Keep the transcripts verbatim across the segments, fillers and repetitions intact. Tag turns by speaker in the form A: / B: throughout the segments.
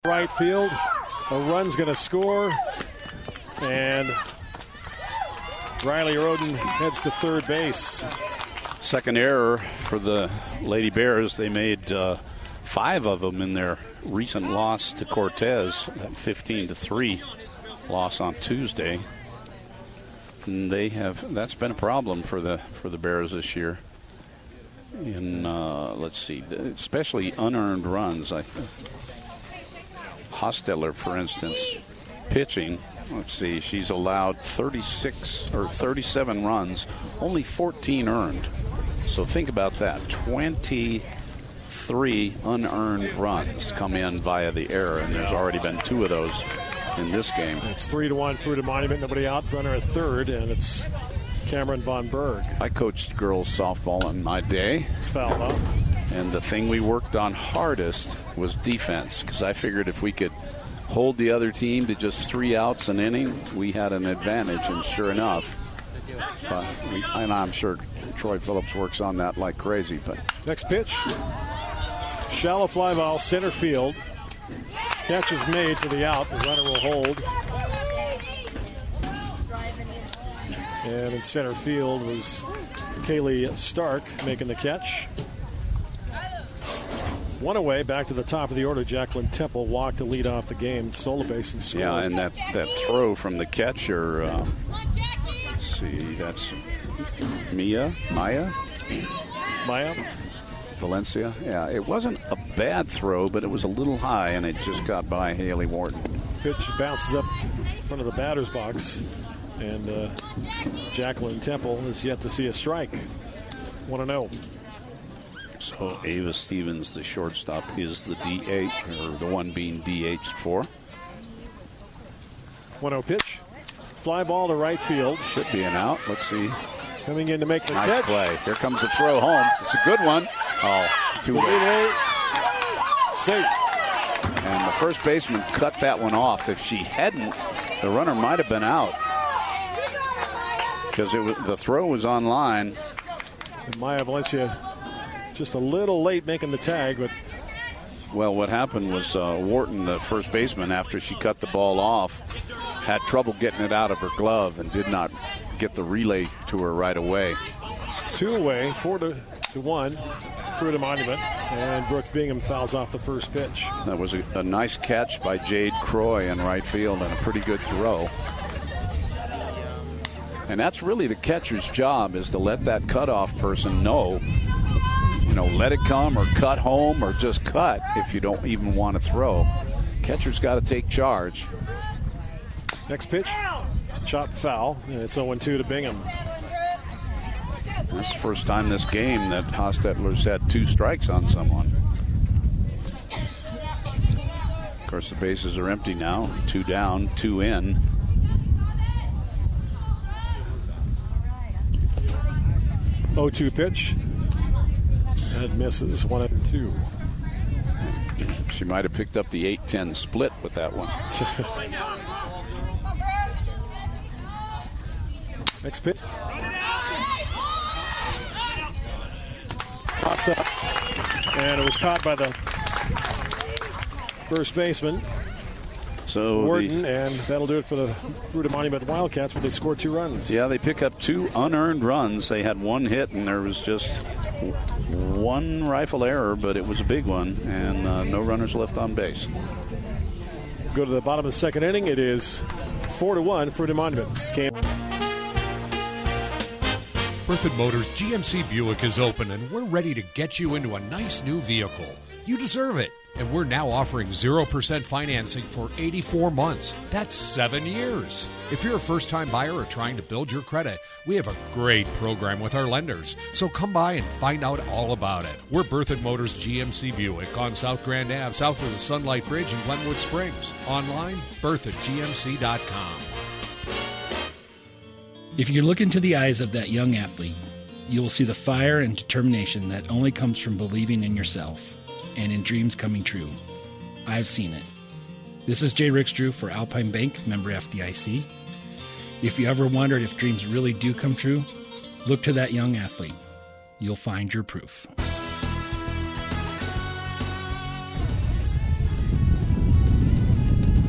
A: Right field. A run's going to score. And Riley Roden heads to third base.
B: Second error for the Lady Bears. They made uh, five of them in their recent loss to Cortez, that fifteen to three loss on Tuesday. And they have that's been a problem for the for the Bears this year. In uh, let's see, especially unearned runs. I, Hostetler, for instance, pitching. Let's see, she's allowed thirty-six or thirty-seven runs, only fourteen earned. So think about that. twenty-three unearned runs come in via the error, and there's already been two of those in this game.
A: It's three to one Fruita Monument. Nobody out. Runner at third, and it's Cameron Von Berg.
B: I coached girls softball in my day.
A: It's fouled off.
B: And the thing we worked on hardest was defense, because I figured if we could hold the other team to just three outs an inning, we had an advantage. And sure enough, uh, we, and I'm sure Troy Phillips works on that like crazy. But
A: next pitch, shallow fly ball, center field. Catch is made for the out. The runner will hold. And in center field was Kaylee Stark making the catch. One away, back to the top of the order. Jacqueline Temple walked to lead off the game. Solo base and scored.
B: Yeah, and that, that throw from the catcher, uh, let's see, that's Mia, Maya?
A: Maya?
B: Valencia. Yeah, it wasn't a bad throw, but it was a little high, and it just got by Haley Wharton.
A: Pitch bounces up in front of the batter's box, and uh, Jacqueline Temple is yet to see a strike. one and oh.
B: So Ava Stevens, the shortstop, is the D H, or the one being D H'd for.
A: one oh pitch. Fly ball to right field.
B: Should be an out. Let's see.
A: Coming in to make the
B: nice
A: catch.
B: Play. Here comes the throw home. It's a good one. Oh, two away.
A: Safe.
B: And the first baseman cut that one off. If she hadn't, the runner might have been out, because it was, the throw was on line.
A: And Maya Valencia just a little late making the tag, but
B: well, what happened was uh, Wharton, the first baseman, after she cut the ball off, had trouble getting it out of her glove and did not get the relay to her right away.
A: Two away, four to, to one, Fruita Monument, and Brooke Bingham fouls off the first pitch.
B: That was a, a nice catch by Jade Croy in right field and a pretty good throw. And that's really the catcher's job, is to let that cutoff person know, you know, let it come or cut home or just cut if you don't even want to throw. Catcher's got to take charge.
A: Next pitch, chop foul, and it's oh two to Bingham.
B: That's the first time this game that Hostetler's had two strikes on someone. Of course, the bases are empty now. Two down, two in.
A: oh two pitch. And misses, one and two.
B: She might have picked up the eight ten split with that one.
A: Next pitch. Popped up. And it was caught by the first baseman,
B: So
A: Wharton,
B: the,
A: and that'll do it for the Fruita Monument Wildcats, but they scored two runs.
B: Yeah, they pick up two unearned runs. They had one hit, and there was just one rifle error, but it was a big one, and uh, no runners left on base.
A: Go to the bottom of the second inning. It is four to one Fruita Monument.
C: Berthoud Motors G M C Buick is open, and we're ready to get you into a nice new vehicle. You deserve it. And we're now offering zero percent financing for eighty-four months. That's seven years. If you're a first-time buyer or trying to build your credit, we have a great program with our lenders. So come by and find out all about it. We're Berthoud Motors G M C Buick on South Grand Ave, south of the Sunlight Bridge in Glenwood Springs. Online, berthoud g m c dot com.
D: If you look into the eyes of that young athlete, you will see the fire and determination that only comes from believing in yourself and in dreams coming true. I've seen it. This is Jay Rickstrew for Alpine Bank, member F D I C. If you ever wondered if dreams really do come true, look to that young athlete. You'll find your proof.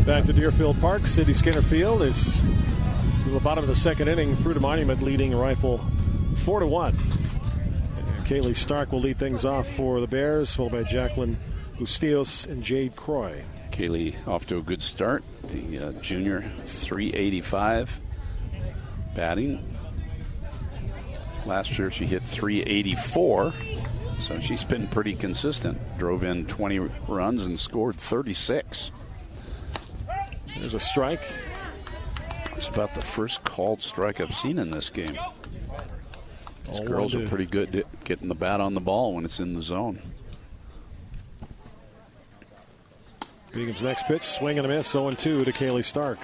A: Back to Deerfield Park, City Skinner Field. It's to the bottom of the second inning. Fruita Monument leading Rifle four to one. And Kaylee Stark will lead things off for the Bears, followed by Jacqueline Bustillos and Jade Croy.
B: Kaylee off to a good start. The uh, junior, three eighty-five batting. Last year she hit three eighty-four, so she's been pretty consistent. Drove in twenty runs and scored thirty-six.
A: There's a strike.
B: It's about the first called strike I've seen in this game. These
A: All
B: girls
A: one
B: are
A: to-
B: pretty good at getting the bat on the ball when it's in the zone.
A: Beagham's next pitch, swing and a miss, oh and two to Kaylee Stark.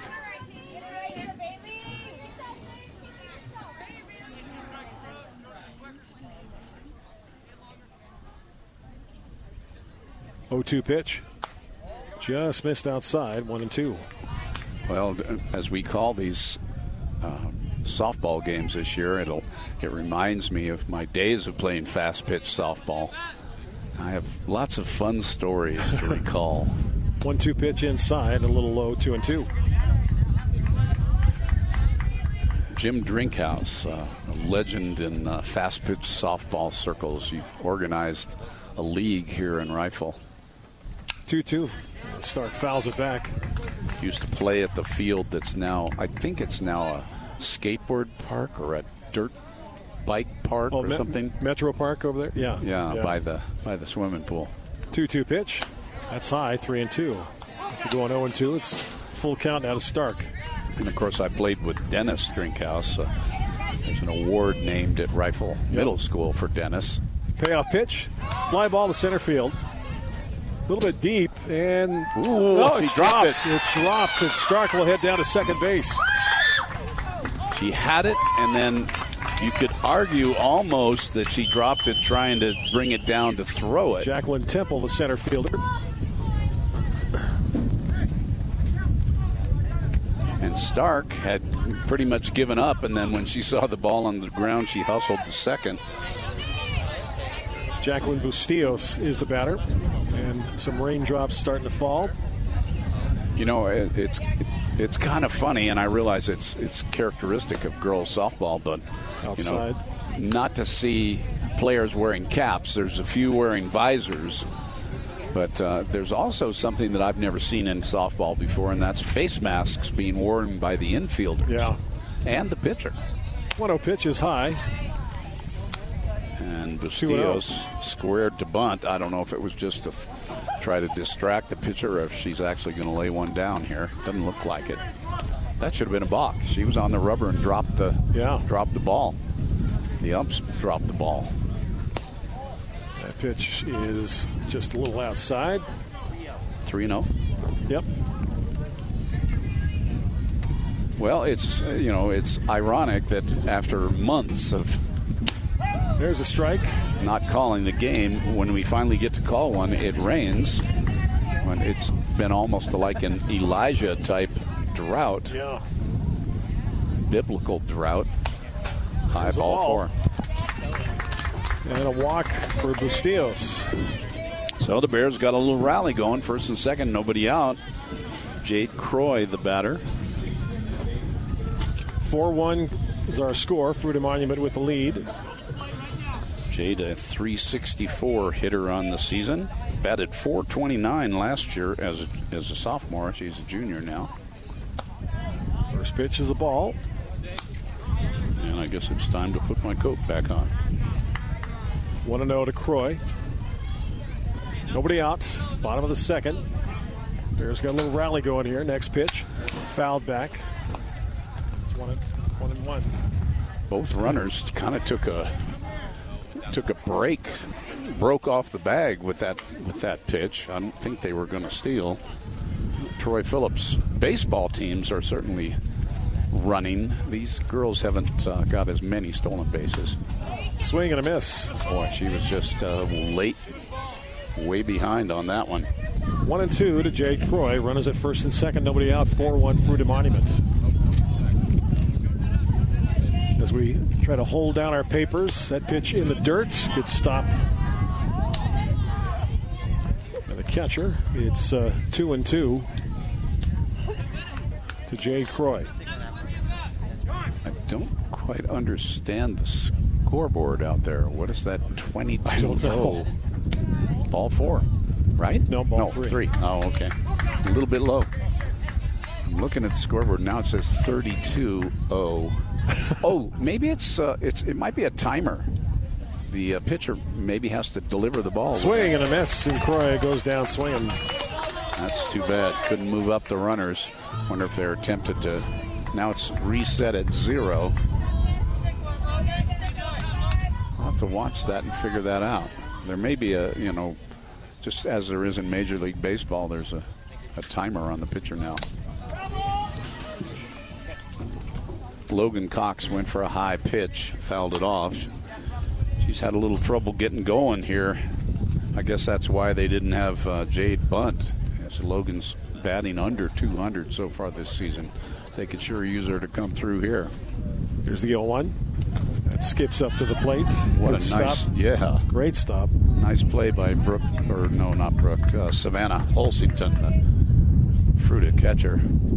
A: oh two pitch. Just missed outside, one and two.
B: Well, as we call these um, softball games this year, it'll it reminds me of my days of playing fast pitch softball. I have lots of fun stories to recall.
A: one two pitch inside, a little low, two and two.
B: Jim Drinkhouse, uh, a legend in uh, fast pitch softball circles. He organized a league here in Rifle.
A: two two. Stark fouls it back.
B: Used to play at the field that's now, I think it's now a skateboard park or a dirt bike park
A: Oh,
B: or
A: Me-
B: something.
A: Metro Park over there? Yeah.
B: Yeah, by the by the swimming pool.
A: two two pitch. That's high, three and two. If you're going oh and two, it's full count out of Stark.
B: And of course, I played with Dennis Drinkhouse. Uh, there's an award named at Rifle Middle School for Dennis.
A: Payoff pitch. Fly ball to center field. A little bit deep, and
B: Ooh,
A: no,
B: she
A: it's
B: dropped
A: dropped.
B: it.
A: It's dropped, and Stark will head down to second base.
B: She had it, and then you could argue almost that she dropped it trying to bring it down to throw it.
A: Jacqueline Temple, the center fielder.
B: And Stark had pretty much given up, and then when she saw the ball on the ground, she hustled to second.
A: Jacqueline Bustillos is the batter, and some raindrops starting to fall.
B: You know, it, it's it's kind of funny, and I realize it's it's characteristic of girls softball, but
A: Outside.
B: you know, not to see players wearing caps. There's a few wearing visors, but uh, there's also something that I've never seen in softball before, and that's face masks being worn by the infielders.
A: Yeah.
B: And the pitcher.
A: one oh pitch is high.
B: And
A: two and oh.
B: Bustillos squared to bunt. I don't know if it was just to f- try to distract the pitcher or if she's actually going to lay one down here. Doesn't look like it. That should have been a balk. She was on the rubber and dropped the
A: Yeah.
B: dropped the ball. The umps dropped the ball.
A: That pitch is just a little outside.
B: three and oh.
A: Yep.
B: Well, it's uh, you know it's ironic that after months of
A: There's a strike.
B: not calling the game, when we finally get to call one, it rains. When it's been almost like an Elijah type drought,
A: Yeah.
B: biblical drought. High
A: There's a
B: ball,
A: ball.
B: four.
A: And a walk for Bustillos.
B: So the Bears got a little rally going. First and second, nobody out. Jade Croy, the batter.
A: four one is our score. Fruita Monument with the lead.
B: Jade, a three sixty-four hitter on the season. Batted four twenty-nine last year as a, as a sophomore. She's a junior now.
A: First pitch is a ball.
B: And I guess it's time to put my coat back on.
A: one and oh to Croy. Nobody out. Bottom of the second. Bears got a little rally going here. Next pitch. Fouled back. It's one and one. And one.
B: Both runners kind of took a took a break, broke off the bag with that with that pitch. I don't think they were going to steal. Troy Phillips baseball teams are certainly running. These girls haven't uh, got as many stolen bases.
A: Swing and a miss.
B: Boy, she was just uh, late, way behind on that one.
A: One and two to Jade Croy. Runners at first and second. Nobody out. four one Fruita Monument. As we try to hold down our papers, that pitch in the dirt. Good stop. And the catcher. It's uh, two and two. to Jade Croy.
B: I don't quite understand the scoreboard out there. What is that? twenty-two oh. Ball four, right?
A: No, ball
B: no,
A: three.
B: three. Oh, okay. A little bit low. I'm looking at the scoreboard now. It says thirty-two oh. Oh, maybe it's uh, it's it might be a timer. The uh, pitcher maybe has to deliver the ball.
A: Swing and a miss, and Croy goes down swinging.
B: That's too bad. Couldn't move up the runners. Wonder if they're tempted to. Now it's reset at zero. I'll have to watch that and figure that out. There may be a, you know, just as there is in Major League Baseball, there's a, a timer on the pitcher now. Logan Cox went for a high pitch, fouled it off. She's had a little trouble getting going here. I guess that's why they didn't have uh, Jade bunt. As Logan's batting under two hundred so far this season. They could sure use her to come through here.
A: Here's the oh one. That skips up to the plate.
B: What
A: Good
B: a nice,
A: stop.
B: yeah.
A: Great stop.
B: Nice play by Brooke, or no, not Brooke, uh, Savannah Holsington, the fruited catcher.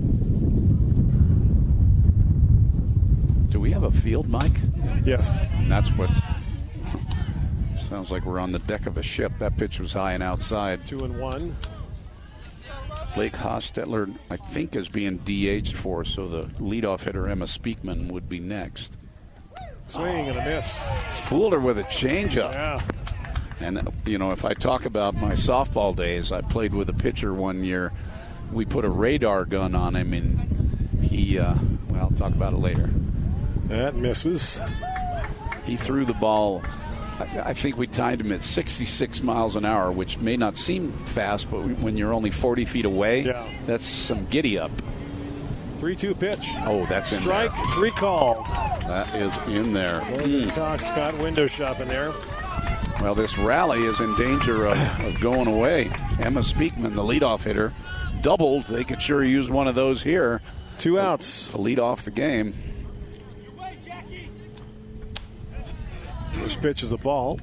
B: Do we have a field mic?
A: Yes.
B: And that's what sounds like we're on the deck of a ship. That pitch was high and outside.
A: Two and one.
B: Blake Hostetler, I think, is being D H'd for, so the leadoff hitter, Emma Speakman, would be next.
A: Swing and a miss.
B: Fooled her with a changeup.
A: Yeah.
B: And, you know, if I talk about my softball days, I played with a pitcher one year. We put a radar gun on him, and he, uh, well, I'll talk about it later.
A: That misses.
B: He threw the ball. I think we timed him at sixty-six miles an hour, which may not seem fast, but when you're only forty feet away,
A: yeah.
B: That's some giddy up.
A: three two pitch.
B: Oh, that's in
A: Strike,
B: there.
A: three called.
B: That is in there.
A: Logan mm. Cox got window shopping there.
B: Well, this rally is in danger of, of going away. Emma Speakman, the leadoff hitter, doubled. They could sure use one of those here.
A: Two
B: to,
A: outs.
B: To lead off the game.
A: First pitch is a ball.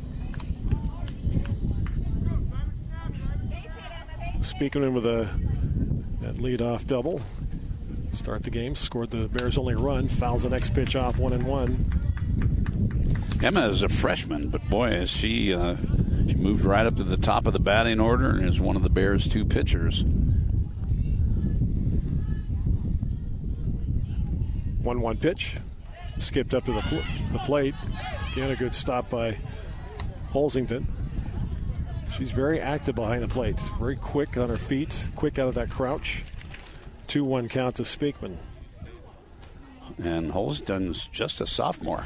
A: Speakman with a that leadoff double. Start the game. Scored the Bears' only run. Fouls the next pitch off. One and one.
B: Emma is a freshman, but boy, is she uh, she moved right up to the top of the batting order and is one of the Bears' two pitchers.
A: one one pitch. Skipped up to the, pl- the plate. Again, a good stop by Holsington. She's very active behind the plate. Very quick on her feet. Quick out of that crouch. two one count to Speakman.
B: And Holsington's just a sophomore.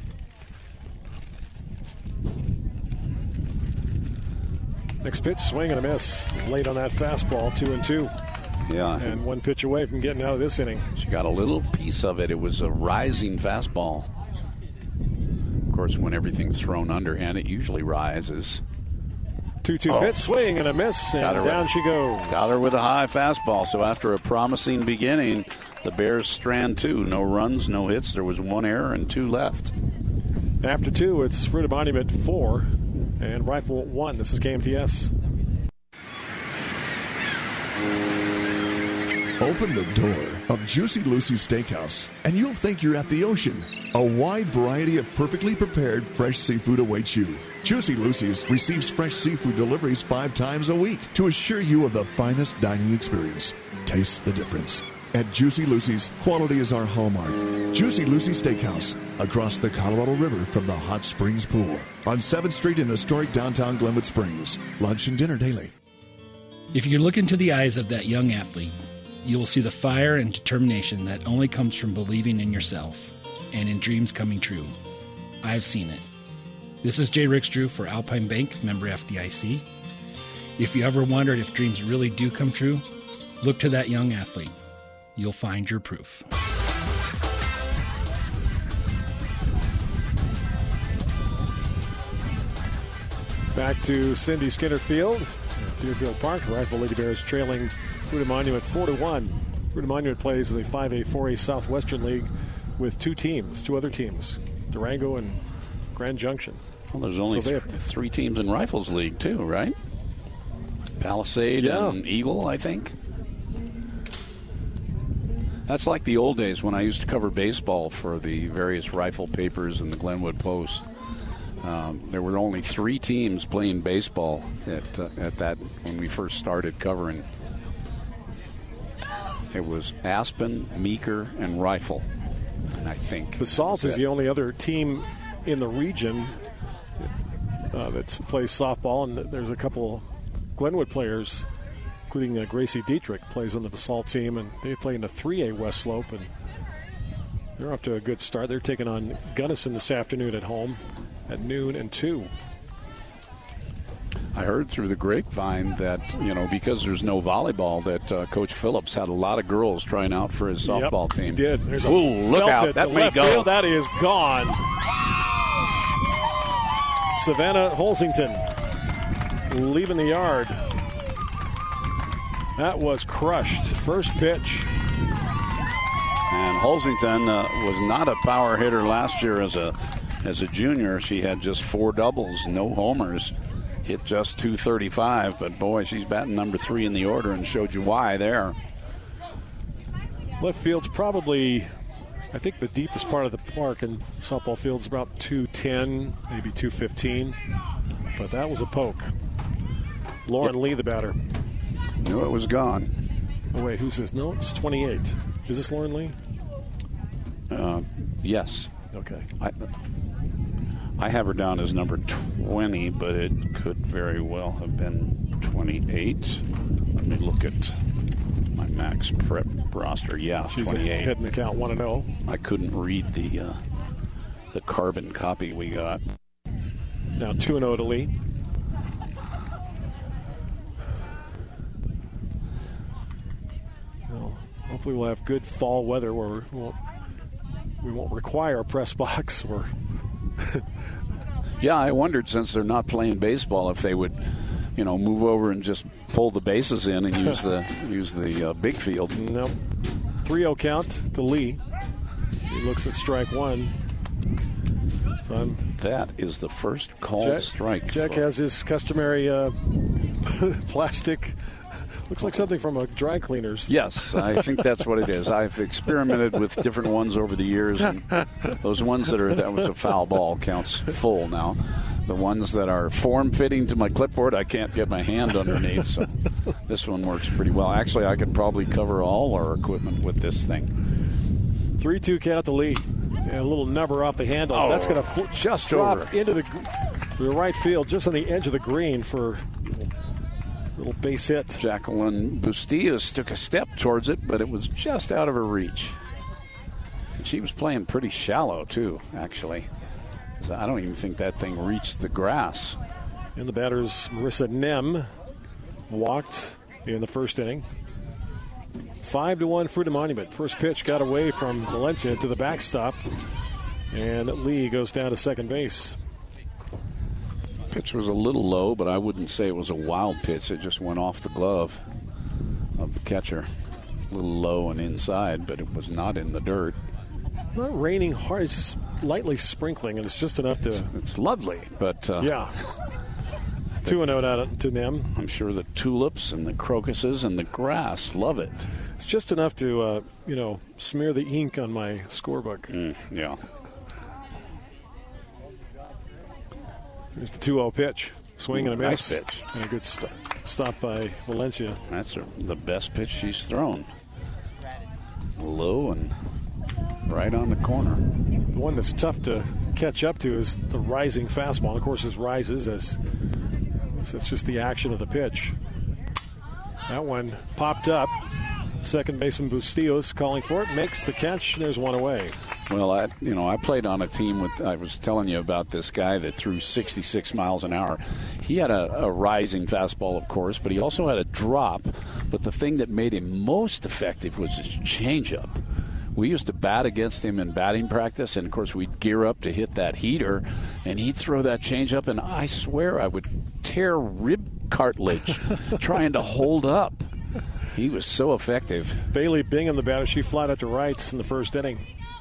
A: Next pitch, swing and a miss. Late on that fastball, two and two.
B: Yeah.
A: And one pitch away from getting out of this inning.
B: She got a little piece of it. It was a rising fastball. Of course, when everything's thrown underhand, it usually rises.
A: two two oh. pitch, swing and a miss, and down
B: with,
A: she goes.
B: Got her with a high fastball. So after a promising beginning, the Bears strand two. No runs, no hits. There was one error and two left.
A: After two, it's Fruita Monument four and Rifle one. This is K M T S.
E: Open the door of Juicy Lucy's Steakhouse, and you'll think you're at the ocean. A wide variety of perfectly prepared fresh seafood awaits you. Juicy Lucy's receives fresh seafood deliveries five times a week to assure you of the finest dining experience. Taste the difference. At Juicy Lucy's, quality is our hallmark. Juicy Lucy's Steakhouse, across the Colorado River from the Hot Springs Pool, on seventh Street in historic downtown Glenwood Springs. Lunch and dinner daily.
D: If you look into the eyes of that young athlete, you will see the fire and determination that only comes from believing in yourself and in dreams coming true. I've seen it. This is Jay Rickstrew for Alpine Bank, member F D I C. If you ever wondered if dreams really do come true, look to that young athlete. You'll find your proof.
A: Back to Cindy Skinner Field at Deerfield Park. Rifle Lady Bears trailing Fruita Monument four to one. Fruita Monument plays in the five A, four A Southwestern League with two teams, two other teams, Durango and Grand Junction.
B: Well, there's only
A: so
B: th- three teams in Rifles League, too, right? Palisade
A: yeah.
B: and Eagle, I think. That's like the old days when I used to cover baseball for the various rifle papers and the Glenwood Post. Um, there were only three teams playing baseball at uh, at that when we first started covering. It was Aspen, Meeker, and Rifle, and I think
A: Basalt is the only other team in the region uh, that plays softball, and there's a couple Glenwood players, including uh, Gracie Dietrich, plays on the Basalt team, and they play in the three A West Slope, and they're off to a good start. They're taking on Gunnison this afternoon at home at noon and two.
B: I heard through the grapevine that, you know, because there's no volleyball, that uh, Coach Phillips had a lot of girls trying out for his softball
A: yep,
B: team.
A: He did. There's a
B: Ooh, look out. That may go.
A: Field. That is gone. Savannah Holsington leaving the yard. That was crushed. First pitch.
B: And Holsington uh, was not a power hitter last year as a as a junior. She had just four doubles, no homers, hit just two thirty-five. But, boy, she's batting number three in the order and showed you why there.
A: Left field's probably, I think, the deepest part of the park, and softball field's about two ten, maybe two fifteen. But that was a poke. Lauren yep. Lee, the batter.
B: Knew it was gone.
A: Oh, wait, who's this? No, it's twenty-eight. Is this Lauren Lee?
B: Uh, yes.
A: Okay.
B: I, I have her down as number twenty, but it could very well have been twenty-eight. Let me look at my Max Prep roster. Yeah,
A: she's
B: twenty-eight.
A: Heading the count one and oh.
B: I couldn't read the uh, the carbon copy we got.
A: Now two and oh to Lee. Well, hopefully we'll have good fall weather where we won't, we won't require a press box. Or
B: yeah, I wondered, since they're not playing baseball, if they would, you know, move over and just pull the bases in and use the use the uh, big field.
A: Nope. three oh count to Lee. He looks at strike one. So I'm,
B: that is the first called
A: Jack,
B: strike.
A: Jack
B: for...
A: has his customary uh, plastic. Looks like something from a dry cleaner's.
B: Yes, I think that's what it is. I've experimented with different ones over the years, and those ones that are, that was a foul ball, counts full now. The ones that are form-fitting to my clipboard, I can't get my hand underneath, so this one works pretty well. Actually, I could probably cover all our equipment with this thing.
A: three two count to Lee. And a little number off the handle.
B: Oh,
A: that's going to fl-
B: just
A: drop
B: over.
A: into the, the right field, just on the edge of the green for a little base hit.
B: Jacqueline Bustillos took a step towards it, but it was just out of her reach. And she was playing pretty shallow, too, actually. I don't even think that thing reached the grass.
A: And the batter's Marissa Nem walked in the first inning. Five to one, Fruita Monument. First pitch got away from Valencia to the backstop, and Lee goes down to second base.
B: Pitch was a little low, but I wouldn't say it was a wild pitch. It just went off the glove of the catcher. A little low and inside, but it was not in the dirt.
A: Not raining hard. It's just lightly sprinkling, and it's just enough to.
B: It's, it's lovely, but uh,
A: yeah. Two and zero out to Nem.
B: I'm sure the tulips and the crocuses and the grass love it.
A: It's just enough to, uh, you know, smear the ink on my scorebook.
B: Mm, yeah.
A: Here's the two oh pitch. Swing
B: Ooh,
A: and a miss.
B: Nice pitch.
A: And a good st- stop by Valencia.
B: That's a, the best pitch she's thrown. Low and right on the corner.
A: The one that's tough to catch up to is the rising fastball. And of course, it rises as it's just the action of the pitch. That one popped up. Second baseman Bustillos calling for it, makes the catch, and there's one away.
B: Well, I, you know, I played on a team with, I was telling you about this guy that threw sixty-six miles an hour. He had a, a rising fastball, of course, but he also had a drop. But the thing that made him most effective was his changeup. We used to bat against him in batting practice, and, of course, we'd gear up to hit that heater, and he'd throw that changeup, and I swear I would tear rib cartilage trying to hold up. He was so effective.
A: Bailey Bingham, the batter, she flied out to rights in the first inning.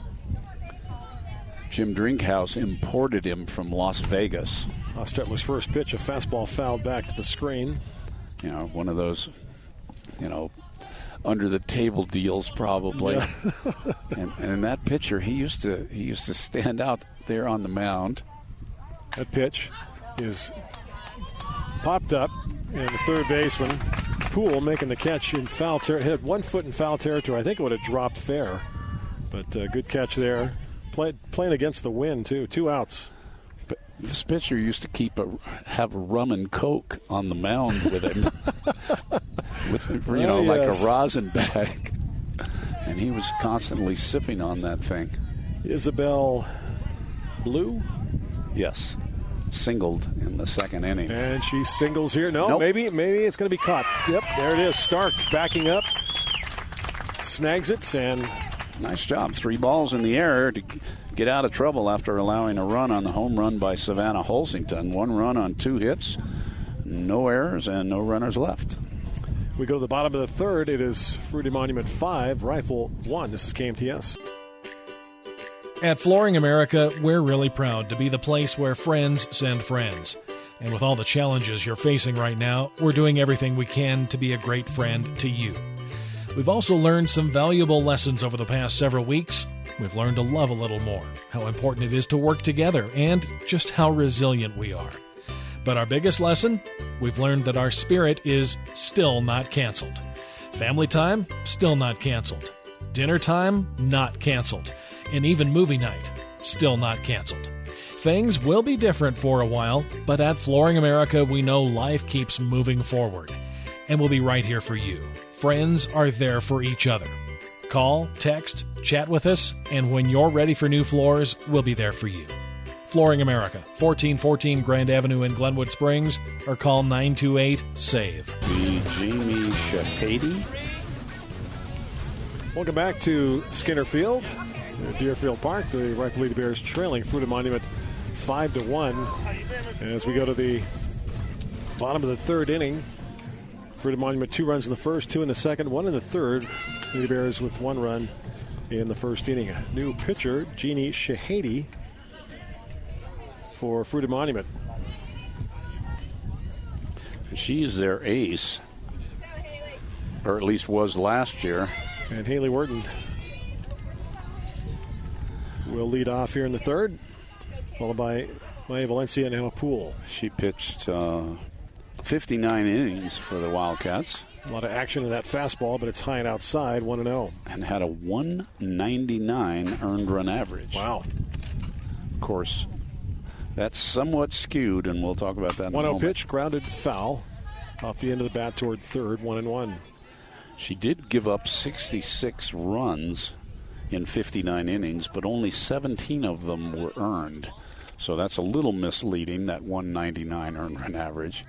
B: Jim Drinkhouse imported him from Las Vegas.
A: Ostetler's first pitch, a fastball fouled back to the screen.
B: You know, one of those, you know, under the table deals probably.
A: Yeah.
B: and, and that pitcher, he used to he used to stand out there on the mound.
A: That pitch is popped up, and the third baseman, Poole, making the catch in foul territory. Had one foot in foul territory. I think it would have dropped fair, but uh, good catch there. Play, playing against the wind too. Two outs.
B: But this pitcher used to keep a have a rum and coke on the mound with him, with you know
A: oh,
B: like
A: yes.
B: a rosin bag, and he was constantly sipping on that thing.
A: Isabel Blue.
B: Yes, singled in the second inning.
A: And she singles here. No,
B: nope.
A: maybe maybe it's going to be caught. Yep, there it is. Stark backing up. Snags it, and
B: nice job. Three balls in the air to get out of trouble after allowing a run on the home run by Savannah Holsington. One run on two hits, no errors, and no runners left.
A: We go to the bottom of the third. It is Fruita Monument five, Rifle one. This is K M T S.
F: At Flooring America, we're really proud to be the place where friends send friends. And with all the challenges you're facing right now, we're doing everything we can to be a great friend to you. We've also learned some valuable lessons over the past several weeks. We've learned to love a little more, how important it is to work together, and just how resilient we are. But our biggest lesson? We've learned that our spirit is still not canceled. Family time? Still not canceled. Dinner time? Not canceled. And even movie night, still not canceled. Things will be different for a while, but at Flooring America, we know life keeps moving forward. And we'll be right here for you. Friends are there for each other. Call, text, chat with us, and when you're ready for new floors, we'll be there for you. Flooring America, fourteen fourteen Grand Avenue in Glenwood Springs, or call nine two eight, S A V E.
B: The Jamie Shahady.
A: Welcome back to Skinner Field. Deerfield Park, the Rifle Lady Bears trailing Fruita Monument five to one. As we go to the bottom of the third inning, Fruita Monument two runs in the first, two in the second, one in the third. Lady Bears with one run in the first inning. A new pitcher, Jeannie Shahady, for Fruita Monument.
B: She's their ace, or at least was last year.
A: And Haley Wharton will lead off here in the third, followed by Maya Valencia and Emma Poole.
B: She pitched uh, fifty-nine innings for the Wildcats.
A: A lot of action in that fastball, but it's high and outside, one and oh.
B: And had a one ninety-nine earned run average.
A: Wow.
B: Of course, that's somewhat skewed, and we'll talk about that in a
A: one oh
B: moment.
A: pitch, grounded foul off the end of the bat toward third, one and one.
B: She did give up sixty-six runs in fifty-nine innings, but only seventeen of them were earned. So that's a little misleading, that one ninety-nine earned run average.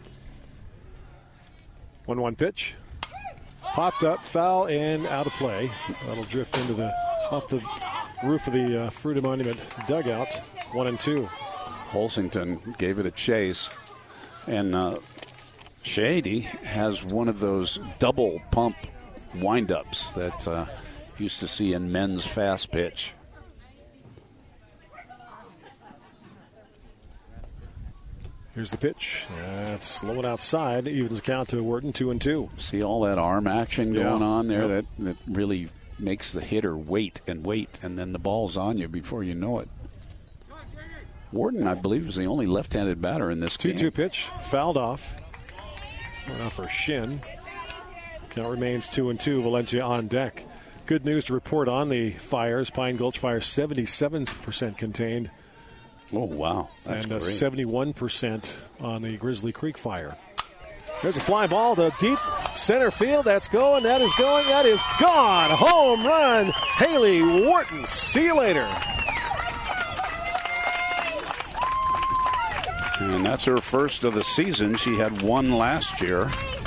A: one one pitch. Popped up, foul, and out of play. That'll drift into the off the roof of the uh, Fruita Monument dugout. One and two.
B: Holsington gave it a chase. And uh, Shady has one of those double pump windups that uh, used to see in men's fast pitch.
A: Here's the pitch. That's low and outside. Evens the count to Wharton, two and two.
B: See all that arm action
A: Yeah.
B: going on there?
A: Yep.
B: That, that really makes the hitter wait and wait, and then the ball's on you before you know it. Wharton, I believe, is the only left-handed batter in this
A: two
B: game.
A: two pitch. Fouled off. Went off for shin. Count remains two and two. Valencia on deck. Good news to report on the fires. Pine Gulch fire seventy-seven percent contained.
B: Oh, wow. That's
A: and uh,
B: great.
A: seventy-one percent on the Grizzly Creek fire. There's a fly ball to deep center field. That's going. That is going. That is gone. Home run. Haley Wharton. See you later.
B: And that's her first of the season. She had one last year.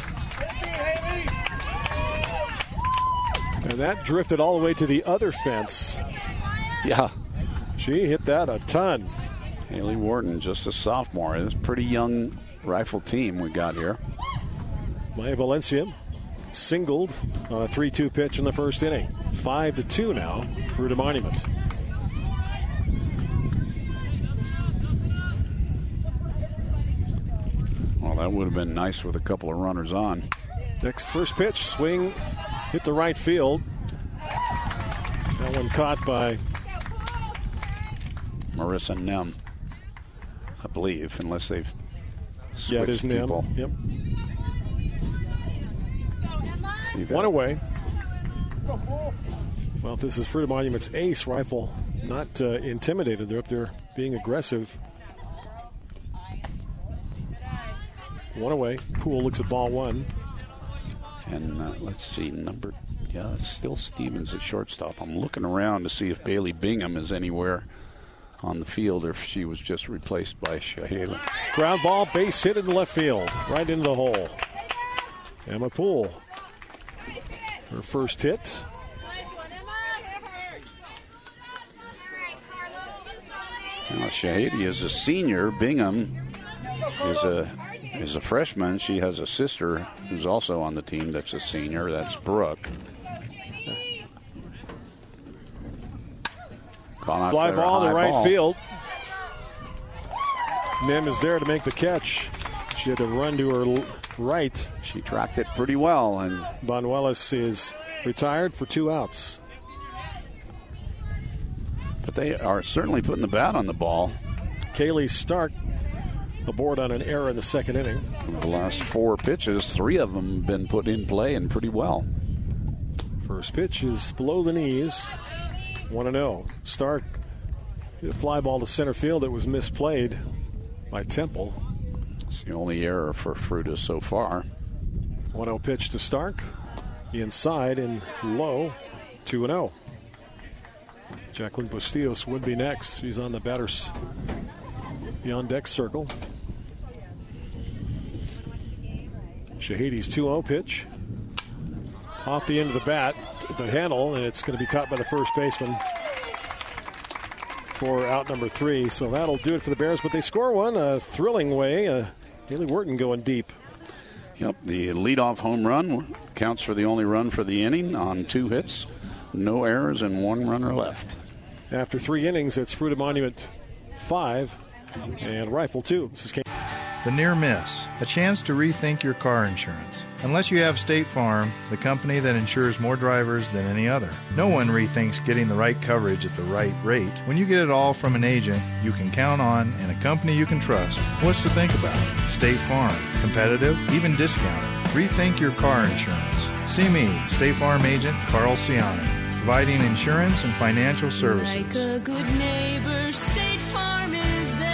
A: And that drifted all the way to the other fence.
B: Yeah.
A: She hit that a ton.
B: Haley Wharton, just a sophomore. It's a pretty young rifle team we got here.
A: Maya Valencia singled on a three two pitch in the first inning. Five to two now, Fruita Monument.
B: Well, that would have been nice with a couple of runners on.
A: Next first pitch, swing hit the right field. That one caught by
B: Marissa Nem, I believe, unless they've switched
A: yeah, it is Nem.
B: people.
A: Yep. One away. Well, if this is Fruita Monument's ace, Rifle not uh, intimidated. They're up there being aggressive. One away. Poole looks at ball one.
B: And uh, let's see, number, yeah, it's still Stevens at shortstop. I'm looking around to see if Bailey Bingham is anywhere on the field or if she was just replaced by Shahela.
A: Ground ball, base hit in the left field, right into the hole. Emma Poole, her first hit.
B: Now, Shahidi is a senior. Bingham is a is a freshman. She has a sister who's also on the team that's a senior. That's Brooke.
A: Fly ball to right ball. field. Nem is there to make the catch. She had to run to her right.
B: She tracked it pretty well. And
A: Bonuelos is retired for two outs.
B: But they are certainly putting the bat on the ball.
A: Kaylee Stark aboard on an error in the second inning.
B: The last four pitches, three of them have been put in play and pretty well.
A: First pitch is below the knees. one and oh. Stark hit a fly ball to center field that was misplayed by Temple.
B: It's the only error for Fruita so far.
A: one oh pitch to Stark. Inside and low. two and oh. Jacqueline Bustillos would be next. She's on the batter's beyond deck circle. Shahidi's two oh pitch. Off the end of the bat, the handle, and it's going to be caught by the first baseman for out number three. So that'll do it for the Bears, but they score one a thrilling way. Uh, Haley Wharton going deep.
B: Yep, the leadoff home run counts for the only run for the inning on two hits. No errors and one runner left.
A: After three innings, it's Fruita Monument five and Rifle two. This is Kane.
G: The near miss, a chance to rethink your car insurance. Unless you have State Farm, the company that insures more drivers than any other. No one rethinks getting the right coverage at the right rate. When you get it all from an agent you can count on and a company you can trust, what's to think about? State Farm. Competitive, even discounted. Rethink your car insurance. See me, State Farm agent Carl Ciani, providing insurance and financial services.
H: Like a good neighbor, State Farm is there.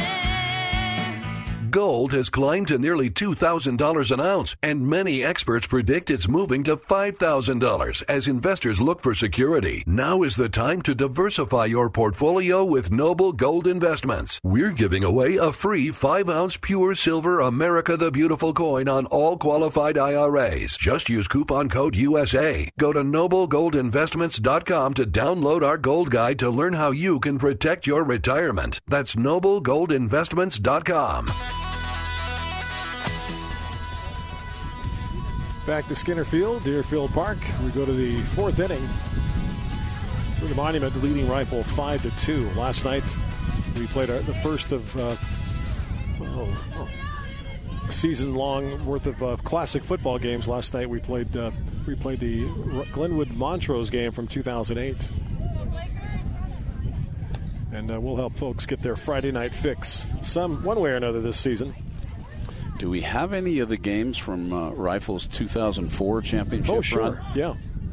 I: Gold has climbed to nearly two thousand dollars an ounce, and many experts predict it's moving to five thousand dollars as investors look for security. Now is the time to diversify your portfolio with Noble Gold Investments. We're giving away a free five ounce pure silver America the Beautiful coin on all qualified I R As. Just use coupon code U S A. Go to noble gold investments dot com to download our gold guide to learn how you can protect your retirement. That's noble gold investments dot com.
A: Back to Skinner Field, Deerfield Park. We go to the fourth inning. Fruita Monument leading Rifle five to two. Last night we played our, the first of uh, oh, oh, a season-long worth of uh, classic football games. Last night we played uh, we played the Glenwood Montrose game from two thousand eight. And uh, we'll help folks get their Friday night fix some one way or another this season.
B: Do we have any of the games from uh, Rifle's two thousand four championship
A: oh, sure.
B: run?
A: Yeah.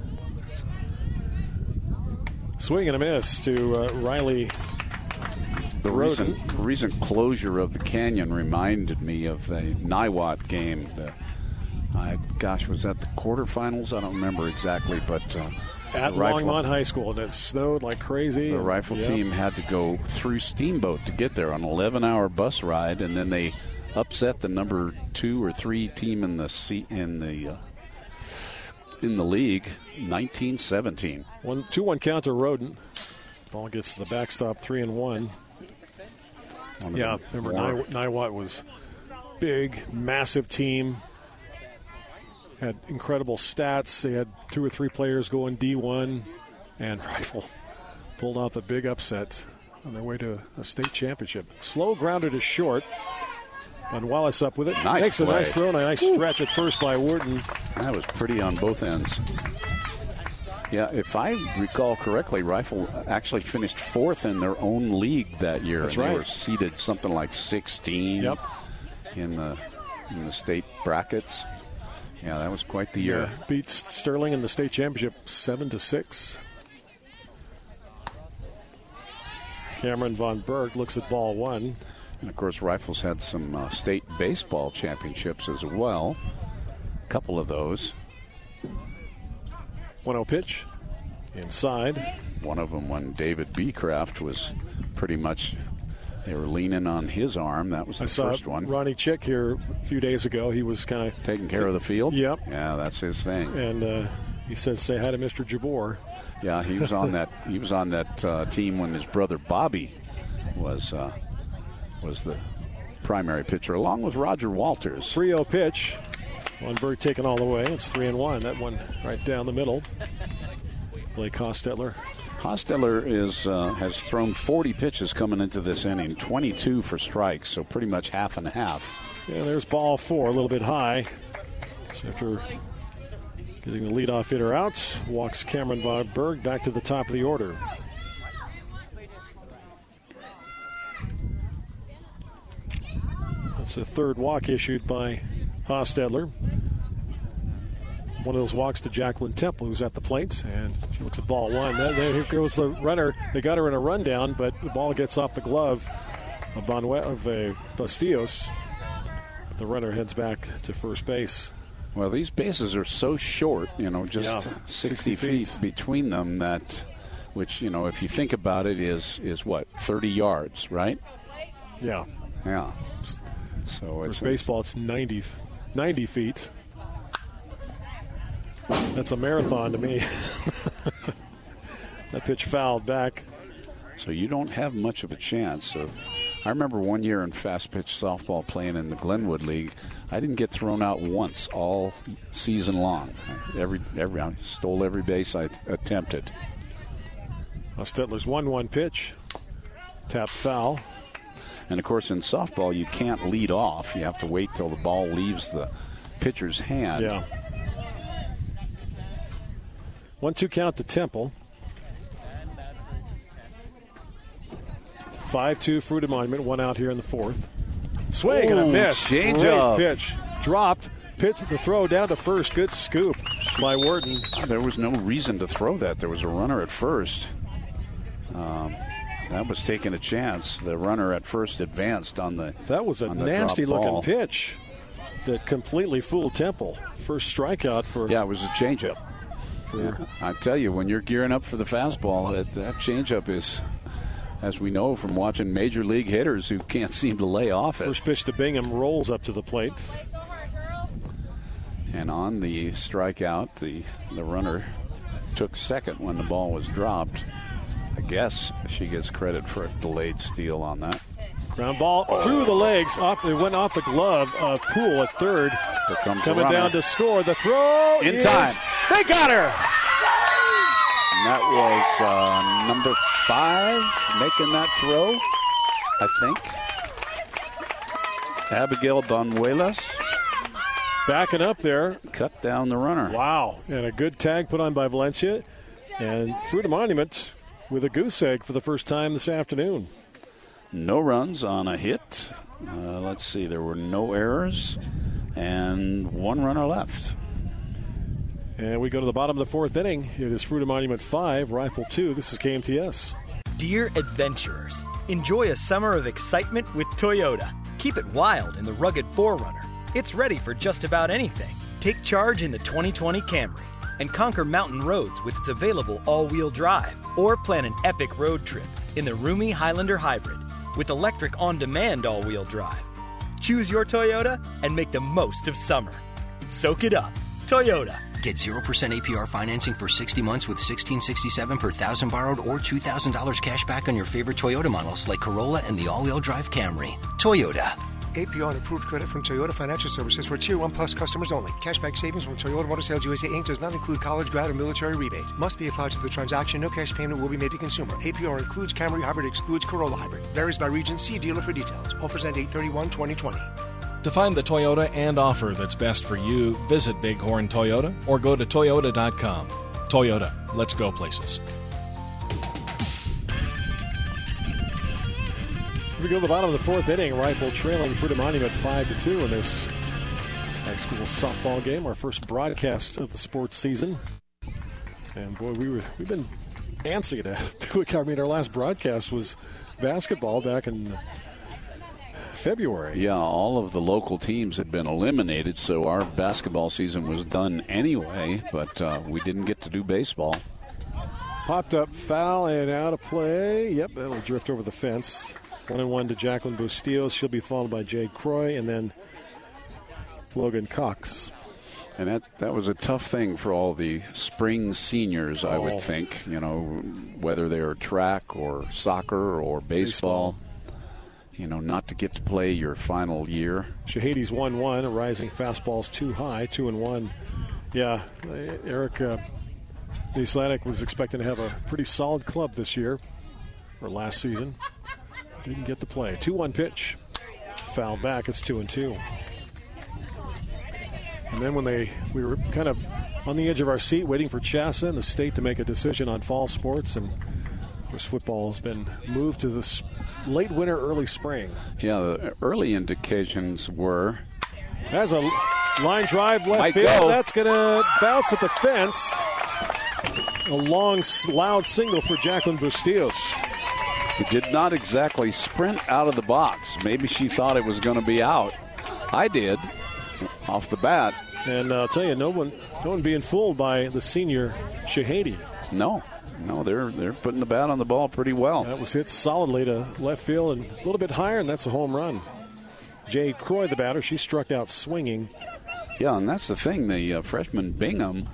A: Swing and a miss to uh, Riley.
B: The recent, recent closure of the canyon reminded me of the Niwot game. The, uh, gosh, was that the quarterfinals? I don't remember exactly, but uh,
A: at Longmont High School, and it snowed like crazy.
B: The Rifle
A: yep.
B: team had to go through Steamboat to get there on an eleven-hour bus ride, and then they upset the number two or three team in the in the uh, in the league, nineteen seventeen.
A: One two one count to Rodent. Ball gets to the backstop, three and one. one yeah, remember Niwot was big, massive team. Had incredible stats. They had two or three players going D one, and Rifle pulled off the big upset on their way to a state championship. Slow grounded to short. And Wallace up with it.
B: Nice
A: Makes
B: play.
A: a nice throw and a nice Ooh. stretch at first by Wharton.
B: That was pretty on both ends. Yeah, if I recall correctly, Rifle actually finished fourth in their own league that year.
A: That's
B: and
A: right.
B: They were seeded something like sixteen
A: Yep.
B: in the in the state brackets. Yeah, that was quite the year.
A: Yeah, beats Sterling in the state championship seven to six. Cameron Von Berg looks at ball one.
B: And, of course, Rifles had some uh, state baseball championships as well. A couple of those.
A: one oh pitch. Inside.
B: One of them when David Beecraft was pretty much, they were leaning on his arm. That was the
A: I saw
B: first one.
A: Ronnie Chick here a few days ago. He was kind of
B: taking care of the field?
A: Yep.
B: Yeah, that's his thing.
A: And uh, he said, say hi to Mister Jabor.
B: Yeah, he was on that He was on that uh, team when his brother Bobby was uh, was the primary pitcher, along with Roger Walters.
A: three oh pitch. Von Berg taken all the way. It's three and one. That one right down the middle. Blake Hostetler.
B: Hostetler is uh, has thrown forty pitches coming into this inning, twenty-two for strikes, so pretty much half and half.
A: Yeah, there's ball four, a little bit high. So after getting the leadoff hitter out, walks Cameron Von Berg back to the top of the order. That's the third walk issued by Hostetler. One of those walks to Jacqueline Temple, who's at the plate, and she looks at ball one. There, there here goes the runner. They got her in a rundown, but the ball gets off the glove of, Bonue- of uh, Bastillos. The runner heads back to first base.
B: Well, these bases are so short, you know, just
A: Yeah,
B: sixty,
A: sixty
B: feet.
A: feet
B: between them that, which, you know, if you think about it, is, is what, thirty yards, right?
A: Yeah.
B: Yeah. So it's
A: For baseball, it's ninety, ninety feet. That's a marathon to me. That pitch fouled back.
B: So you don't have much of a chance of. I remember one year in fast pitch softball playing in the Glenwood League, I didn't get thrown out once all season long. Every every I stole every base I attempted.
A: Hostetler's one one pitch. Tap foul.
B: And of course in softball you can't lead off. You have to wait till the ball leaves the pitcher's hand.
A: Yeah. one two count to Temple. five two Fruita Monument, one out here in the fourth. Swing and a
B: Ooh,
A: miss.
B: change
A: Great
B: up.
A: pitch. Dropped. Pitch at the throw down to first. Good scoop by Worden.
B: There was no reason to throw that. There was a runner at first. Um, that was taking a chance. The runner at first advanced on the
A: That was a
B: on the
A: nasty
B: drop
A: looking
B: ball.
A: pitch that completely fooled Temple. First strikeout for.
B: Yeah, it was a changeup. Yeah. I tell you, when you're gearing up for the fastball, that, that changeup is, as we know from watching major league hitters who can't seem to lay off it.
A: First pitch to Bingham rolls up to the plate.
B: And on the strikeout, the, the runner took second when the ball was dropped. I guess she gets credit for a delayed steal on that.
A: Ground ball through the legs. Off, it went off the glove of Poole at third.
B: Here comes
A: Coming
B: the runner.
A: down to score. The throw
B: In
A: is,
B: time.
A: They got her.
B: And that was uh, number five making that throw, I think. Abigail Banuelos.
A: Backing up there.
B: Cut down the runner.
A: Wow. And a good tag put on by Valencia. And Fruita Monument with a goose egg for the first time this afternoon.
B: No runs on a hit. Uh, let's see, there were no errors and one runner left.
A: And we go to the bottom of the fourth inning. It is Fruita Monument five, Rifle two. This is K M T S.
J: Dear adventurers, enjoy a summer of excitement with Toyota. Keep it wild in the rugged four runner. It's ready for just about anything. Take charge in the twenty twenty Camry and conquer mountain roads with its available all-wheel drive. Or plan an epic road trip in the roomy Highlander Hybrid with electric on-demand all-wheel drive. Choose your Toyota and make the most of summer. Soak it up. Toyota.
K: Get zero percent A P R financing for sixty months with sixteen sixty-seven per thousand borrowed or two thousand dollars cash back on your favorite Toyota models like Corolla and the all-wheel drive Camry. Toyota.
L: A P R and approved credit from Toyota Financial Services for Tier one Plus customers only. Cashback savings from Toyota Motor Sales U S A Incorporated does not include college, grad, or military rebate. Must be applied to the transaction. No cash payment will be made to consumer. A P R includes Camry Hybrid, excludes Corolla Hybrid. Varies by region. See dealer for details. Offers end eight thirty-one twenty twenty.
F: To find the Toyota and offer that's best for you, visit Bighorn Toyota or go to Toyota dot com. Toyota. Let's go places.
A: Here we go to the bottom of the fourth inning. Rifle trailing Fruita Monument five to two in this high school softball game. Our first broadcast of the sports season. And boy, we were, we've been antsy to do it. I mean, our last broadcast was basketball back in February.
B: Yeah, all of the local teams had been eliminated, so our basketball season was done anyway, but uh, we didn't get to do baseball.
A: Popped up foul and out of play. Yep, that'll drift over the fence. One and one to Jacqueline Bustillos. She'll be followed by Jade Croy and then Logan Cox.
B: And that, that was a tough thing for all the spring seniors, I would
A: Oh.
B: think, you know, whether they are track or soccer or baseball,
A: Baseball.
B: you know, not to get to play your final year.
A: Shahadi's one one. A rising fastball's too high, two and one. Yeah, Eric uh, the Atlantic was expecting to have a pretty solid club this year, or last season. Didn't get to play. two one pitch. Fouled back. It's two and two. And then when they, we were kind of on the edge of our seat waiting for Chassa and the state to make a decision on fall sports, and of course football has been moved to the late winter, early spring.
B: Yeah, the early indications were.
A: Has a line drive left
B: Might
A: field.
B: go.
A: That's going to bounce at the fence. A long, loud single for Jacqueline Bustillos.
B: It did not exactly sprint out of the box. Maybe she thought it was going to be out. I did, off the bat.
A: And I'll tell you, no one, no one being fooled by the senior Shahadi.
B: No, no, they're they're putting the bat on the ball pretty well.
A: That was hit solidly to left field and a little bit higher, and that's a home run. Jade Croy, the batter, she struck out swinging.
B: Yeah, and that's the thing. The uh, freshman Bingham.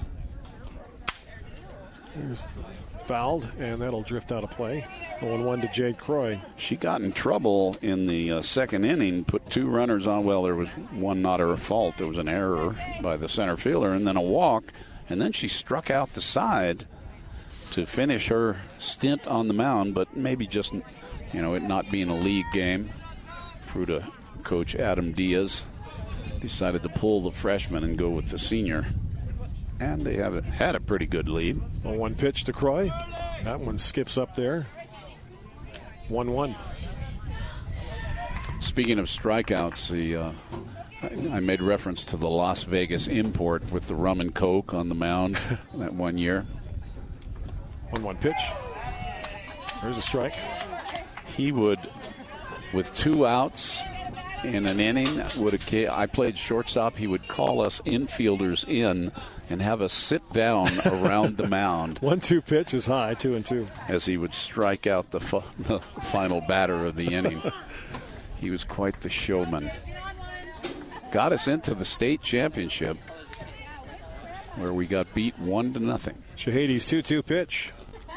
A: Fouled, and that'll drift out of play. one one to Jade Croy.
B: She got in trouble in the uh, second inning, put two runners on. Well, there was one not her fault. There was an error by the center fielder, and then a walk. And then she struck out the side to finish her stint on the mound, but maybe just, you know, it not being a league game. Fruita coach Adam Diaz decided to pull the freshman and go with the senior. And they have had a pretty good lead.
A: A one pitch to Croy. That one skips up there. one one.
B: Speaking of strikeouts, the uh, I, I made reference to the Las Vegas import with the rum and coke on the mound that one year.
A: one one pitch. There's a strike.
B: He would, with two outs in an inning, would I played shortstop. He would call us infielders in and have us sit down around the mound.
A: One two pitch is high, two and two.
B: As he would strike out the, fu- the final batter of the inning. He was quite the showman. Got us into the state championship, where we got beat one to nothing.
A: Shahadi's two two pitch.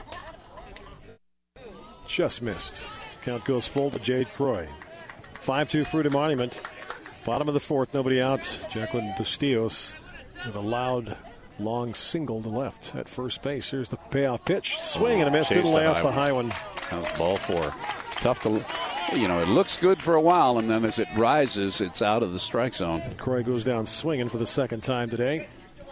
A: Just missed. Count goes full to Jade Croy. five two Fruita Monument. Bottom of the fourth, nobody out. Jacqueline Bustillos with a loud, long single to left at first base. Here's the payoff pitch. Swing and a miss. Good lay off the high one.
B: That was ball four. Tough to, you know, it looks good for a while, and then as it rises, it's out of the strike zone.
A: Croy goes down swinging for the second time today.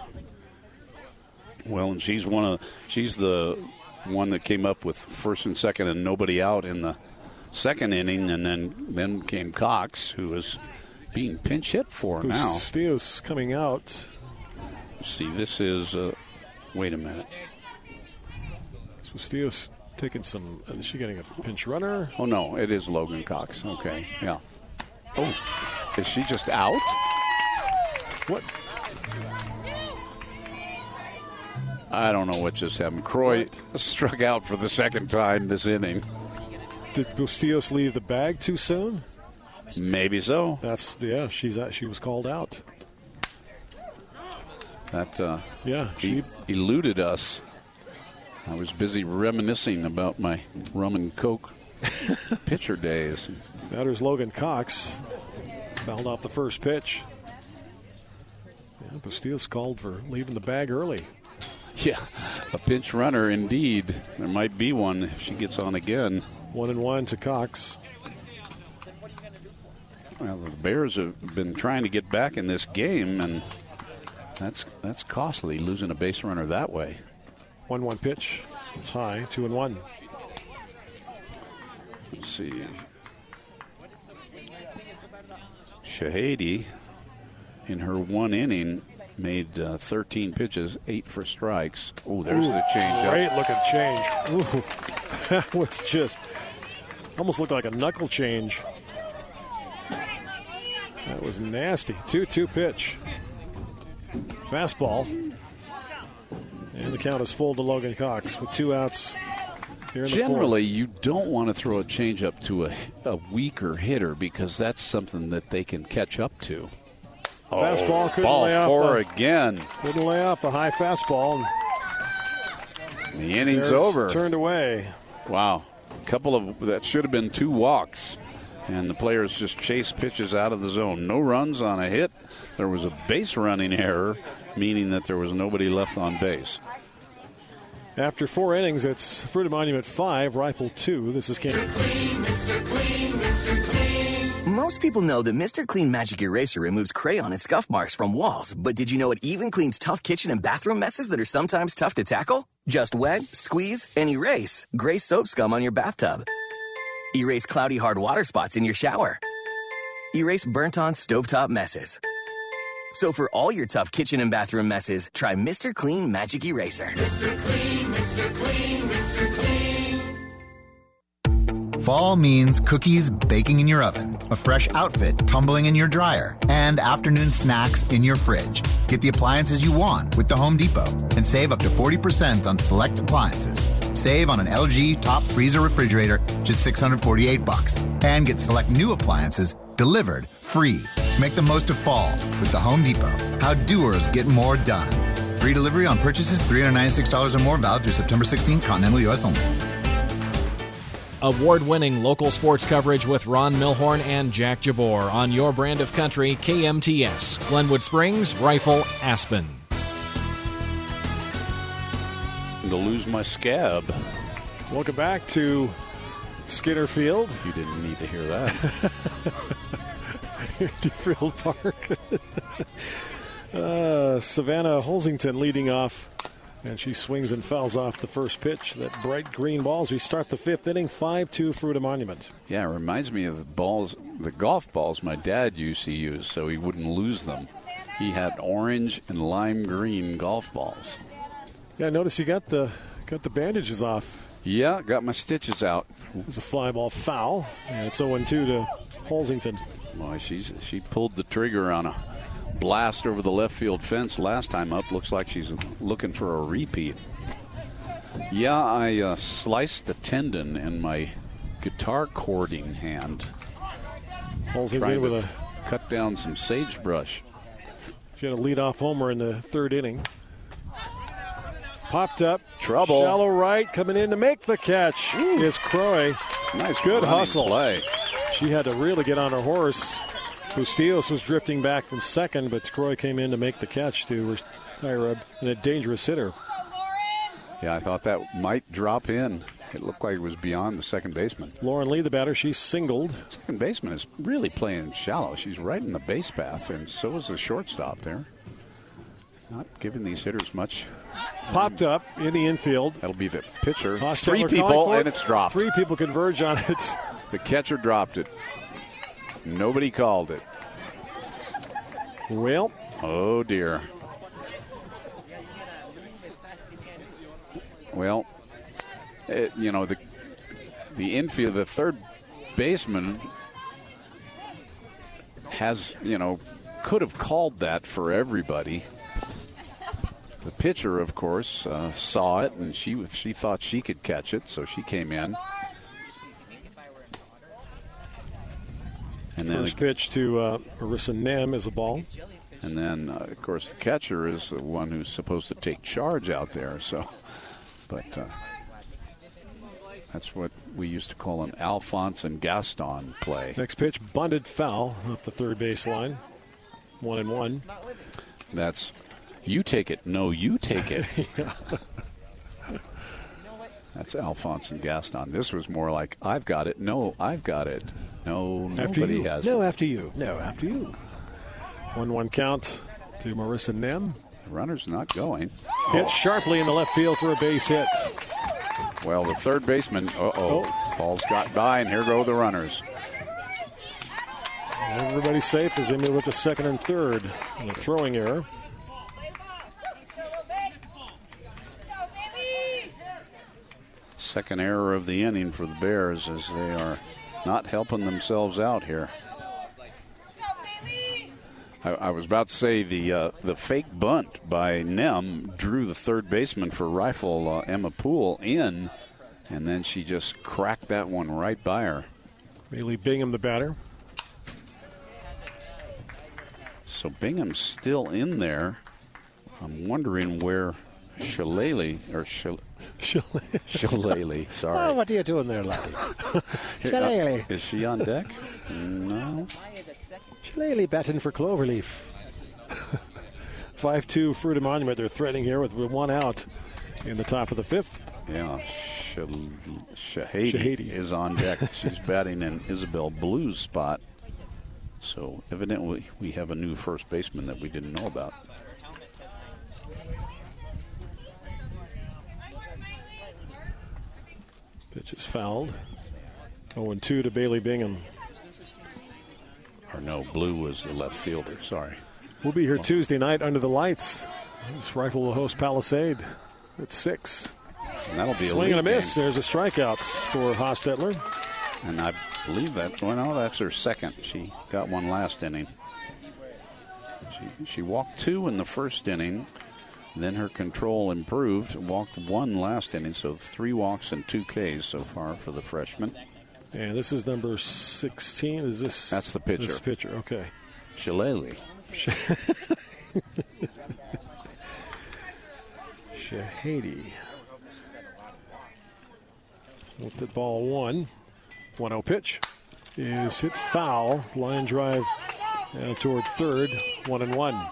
B: Well, and she's one of she's the one that came up with first and second and nobody out in the second inning, and then then came Cox, who was being pinch hit for now.
A: Bustillos coming out.
B: See, this is uh, wait a minute.
A: Bustillos taking some. Is she getting a pinch runner?
B: Oh no, it is Logan Cox. Okay, yeah. Oh, is she just out?
A: What?
B: I don't know what just happened. Croy struck out for the second time this inning.
A: Did Bustillos leave the bag too soon?
B: Maybe so.
A: That's yeah. She's she was called out.
B: That uh,
A: yeah,
B: she eluded us. I was busy reminiscing about my rum and coke pitcher days.
A: Batter's Logan Cox fouled off the first pitch. Yeah, Bustillos called for leaving the bag early.
B: Yeah, a pinch runner indeed. There might be one if she gets on again.
A: One and one to Cox.
B: Well, the Bears have been trying to get back in this game, and that's that's costly, losing a base runner that way.
A: one one pitch. It's high, two and one.
B: Let's see. Shahady, in her one inning, made uh, thirteen pitches, eight for strikes. Oh, there's Ooh, the change.
A: Great looking change. Ooh, that was just almost looked like a knuckle change. That was nasty. two two pitch. Fastball. And the count is full to Logan Cox with two outs here in the
B: Generally,
A: fourth.
B: you don't want to throw a changeup to a, a weaker hitter because that's something that they can catch up to.
A: Fastball
B: oh,
A: couldn't
B: ball
A: lay off
B: four
A: the,
B: again.
A: Couldn't lay off the high fastball.
B: The inning's
A: Bears
B: over.
A: Turned away.
B: Wow. A couple of, that should have been two walks. And the players just chased pitches out of the zone. No runs on a hit. There was a base running error, meaning that there was nobody left on base.
A: After four innings, it's Fruita Monument five, Rifle two. This is Kansas.
M: Clean, Mister Clean, Mister Clean. Most people know that Mister Clean Magic Eraser removes crayon and scuff marks from walls, but did you know it even cleans tough kitchen and bathroom messes that are sometimes tough to tackle? Just wet, squeeze, and erase gray soap scum on your bathtub. Erase cloudy hard water spots in your shower. Erase burnt-on stovetop messes. So for all your tough kitchen and bathroom messes, try Mister Clean Magic Eraser.
N: Mister Clean, Mister Clean, Mister Clean.
O: Fall means cookies baking in your oven, a fresh outfit tumbling in your dryer, and afternoon snacks in your fridge. Get the appliances you want with the Home Depot and save up to forty percent on select appliances. Save on an L G top freezer refrigerator, just six hundred forty-eight bucks, and get select new appliances delivered free. Make the most of fall with the Home Depot. How doers get more done. Free delivery on purchases three hundred ninety-six dollars or more, valid through September sixteenth, continental U S only.
F: Award-winning local sports coverage with Ron Milhorn and Jack Jabor on your brand of country, K M T S. Glenwood Springs, Rifle, Aspen.
B: To lose my scab.
A: Welcome back to Skinner Field.
B: You didn't need to hear that.
A: Deerfield Park. uh, Savannah Holsington leading off. And she swings and fouls off the first pitch. That bright green balls. We start the fifth inning, five two Fruita Monument.
B: Yeah, it reminds me of the balls, the golf balls my dad used to use so he wouldn't lose them. He had orange and lime green golf balls.
A: Yeah, I noticed you got the got the bandages off.
B: Yeah, got my stitches out.
A: It was a fly ball foul. And it's oh one two to Holsington.
B: Boy, she's, she pulled the trigger on a blast over the left field fence last time up. Looks like she's looking for a repeat. Yeah, I uh, sliced the tendon in my guitar cording hand.
A: Holsington with a
B: cut down some sagebrush.
A: She had a leadoff homer in the third inning. Popped up.
B: Trouble.
A: Shallow right. Coming in to make the catch Ooh. is Croy.
B: Nice
A: good hustle.
B: Play.
A: She had to really get on her horse. Bustillos was drifting back from second, but Croy came in to make the catch to retire a, a dangerous hitter.
B: Yeah, I thought that might drop in. It looked like it was beyond the second baseman.
A: Lauren Lee, the batter, she's singled.
B: Second baseman is really playing shallow. She's right in the base path, and so is the shortstop there. Not giving these hitters much.
A: Popped up in the infield.
B: That'll be the pitcher.
A: Hostetler
B: Three people, and it's dropped.
A: Three people converge on it.
B: The catcher dropped it. Nobody called it.
A: Well.
B: Oh, dear. Well, it, you know, the the infield, the third baseman has, you know, could have called that for everybody. The pitcher, of course, uh, saw it, and she she thought she could catch it, so she came in.
A: And then First pitch to uh, Marissa Nem is a ball.
B: And then, uh, of course, the catcher is the one who's supposed to take charge out there. So, but uh, that's what we used to call an Alphonse and Gaston play.
A: Next pitch, bunted foul up the third baseline. One and one.
B: That's you take it. No, you take it. That's Alphonse and Gaston. This was more like, I've got it. No, I've got it. No,
A: after
B: nobody
A: you.
B: has
A: no,
B: it.
A: No, after you. No, after you. one one count to Marissa Nem.
B: The runner's not going.
A: Hit sharply in the left field for a base hit.
B: Well, the third baseman, uh-oh, oh. Ball's got by, and here go the runners.
A: Everybody's safe as they move up to second and third. And a throwing error.
B: Second error of the inning for the Bears as they are not helping themselves out here. I, I was about to say the uh, the fake bunt by Nem drew the third baseman for Rifle, uh, Emma Poole, in, and then she just cracked that one right by her.
A: Bailey Bingham, the batter.
B: So Bingham's still in there. I'm wondering where Shillelagh, or Shil- Shillelagh, sorry.
A: Oh, what are you doing there, laddie? Shillelagh.
B: Is she on deck? No.
A: Shillelagh batting for Cloverleaf. five two Fruita Monument. They're threatening here with one out in the top of the fifth.
B: Yeah, Shahady,
A: Shahady
B: is on deck. She's batting in Isabel Blue's spot. So evidently we have a new first baseman that we didn't know about.
A: Pitch is fouled. oh and two to Bailey Bingham.
B: Or no, Blue was the left fielder. Sorry.
A: We'll be here well, Tuesday night under the lights. This Rifle will host Palisade at six.
B: And that'll be a
A: swing and a miss.
B: Game.
A: There's a strikeout for Hostetler.
B: And I believe that, well, no, that's her second. She got one last inning. She, she walked two in the first inning. Then her control improved. Walked one last inning, so three walks and two Ks so far for the freshman.
A: And this is number sixteen. Is this?
B: That's the pitcher.
A: This pitcher, okay.
B: Shillelagh.
A: Shahady. Looked at ball one. one oh pitch is hit foul. Line drive uh, toward third. One and one.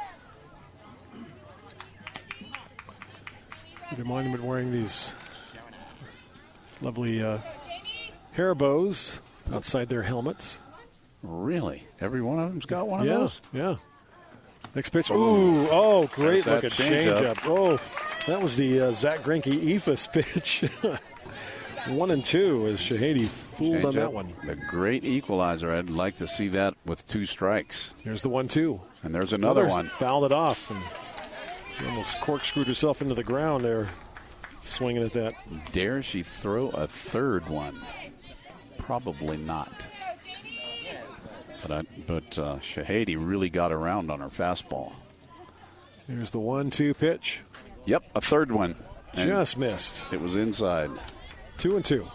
A: The Monument wearing these lovely uh, hair bows outside their helmets.
B: Really? Every one of them's got one of
A: yeah,
B: those?
A: Yeah. Next pitch. Ooh, oh, great look at changeup.
B: Change
A: oh, that was the uh, Zach Greinke E F A S pitch. One and two as Shahady fooled change on that
B: up.
A: one.
B: The great equalizer. I'd like to see that with two strikes.
A: There's the one two.
B: And there's another
A: Others
B: one.
A: Fouled it off and she almost corkscrewed herself into the ground there, swinging at that.
B: Dare she throw a third one? Probably not. But I, but uh, Shahady really got around on her fastball.
A: There's the one two pitch.
B: Yep, a third one. And
A: just missed.
B: It was inside.
A: Two and two.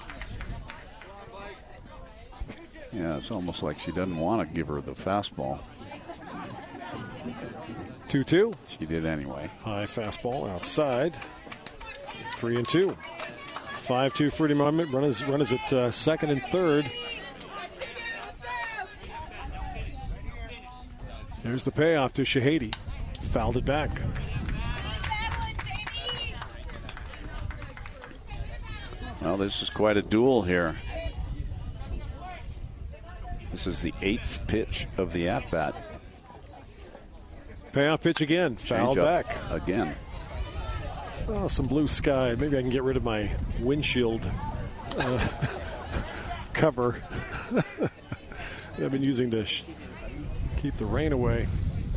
B: Yeah, it's almost like she doesn't want to give her the fastball.
A: two two.
B: She did anyway.
A: High fastball outside. Three and two. five two Fruity Monument. Runners, runners at uh, second and third. There's the payoff to Shahady. Fouled it back.
B: Well, this is quite a duel here. This is the eighth pitch of the at-bat.
A: Payoff pitch again. Fouled back.
B: Again.
A: Oh, some blue sky. Maybe I can get rid of my windshield uh, cover that I've been using to sh- keep the rain away.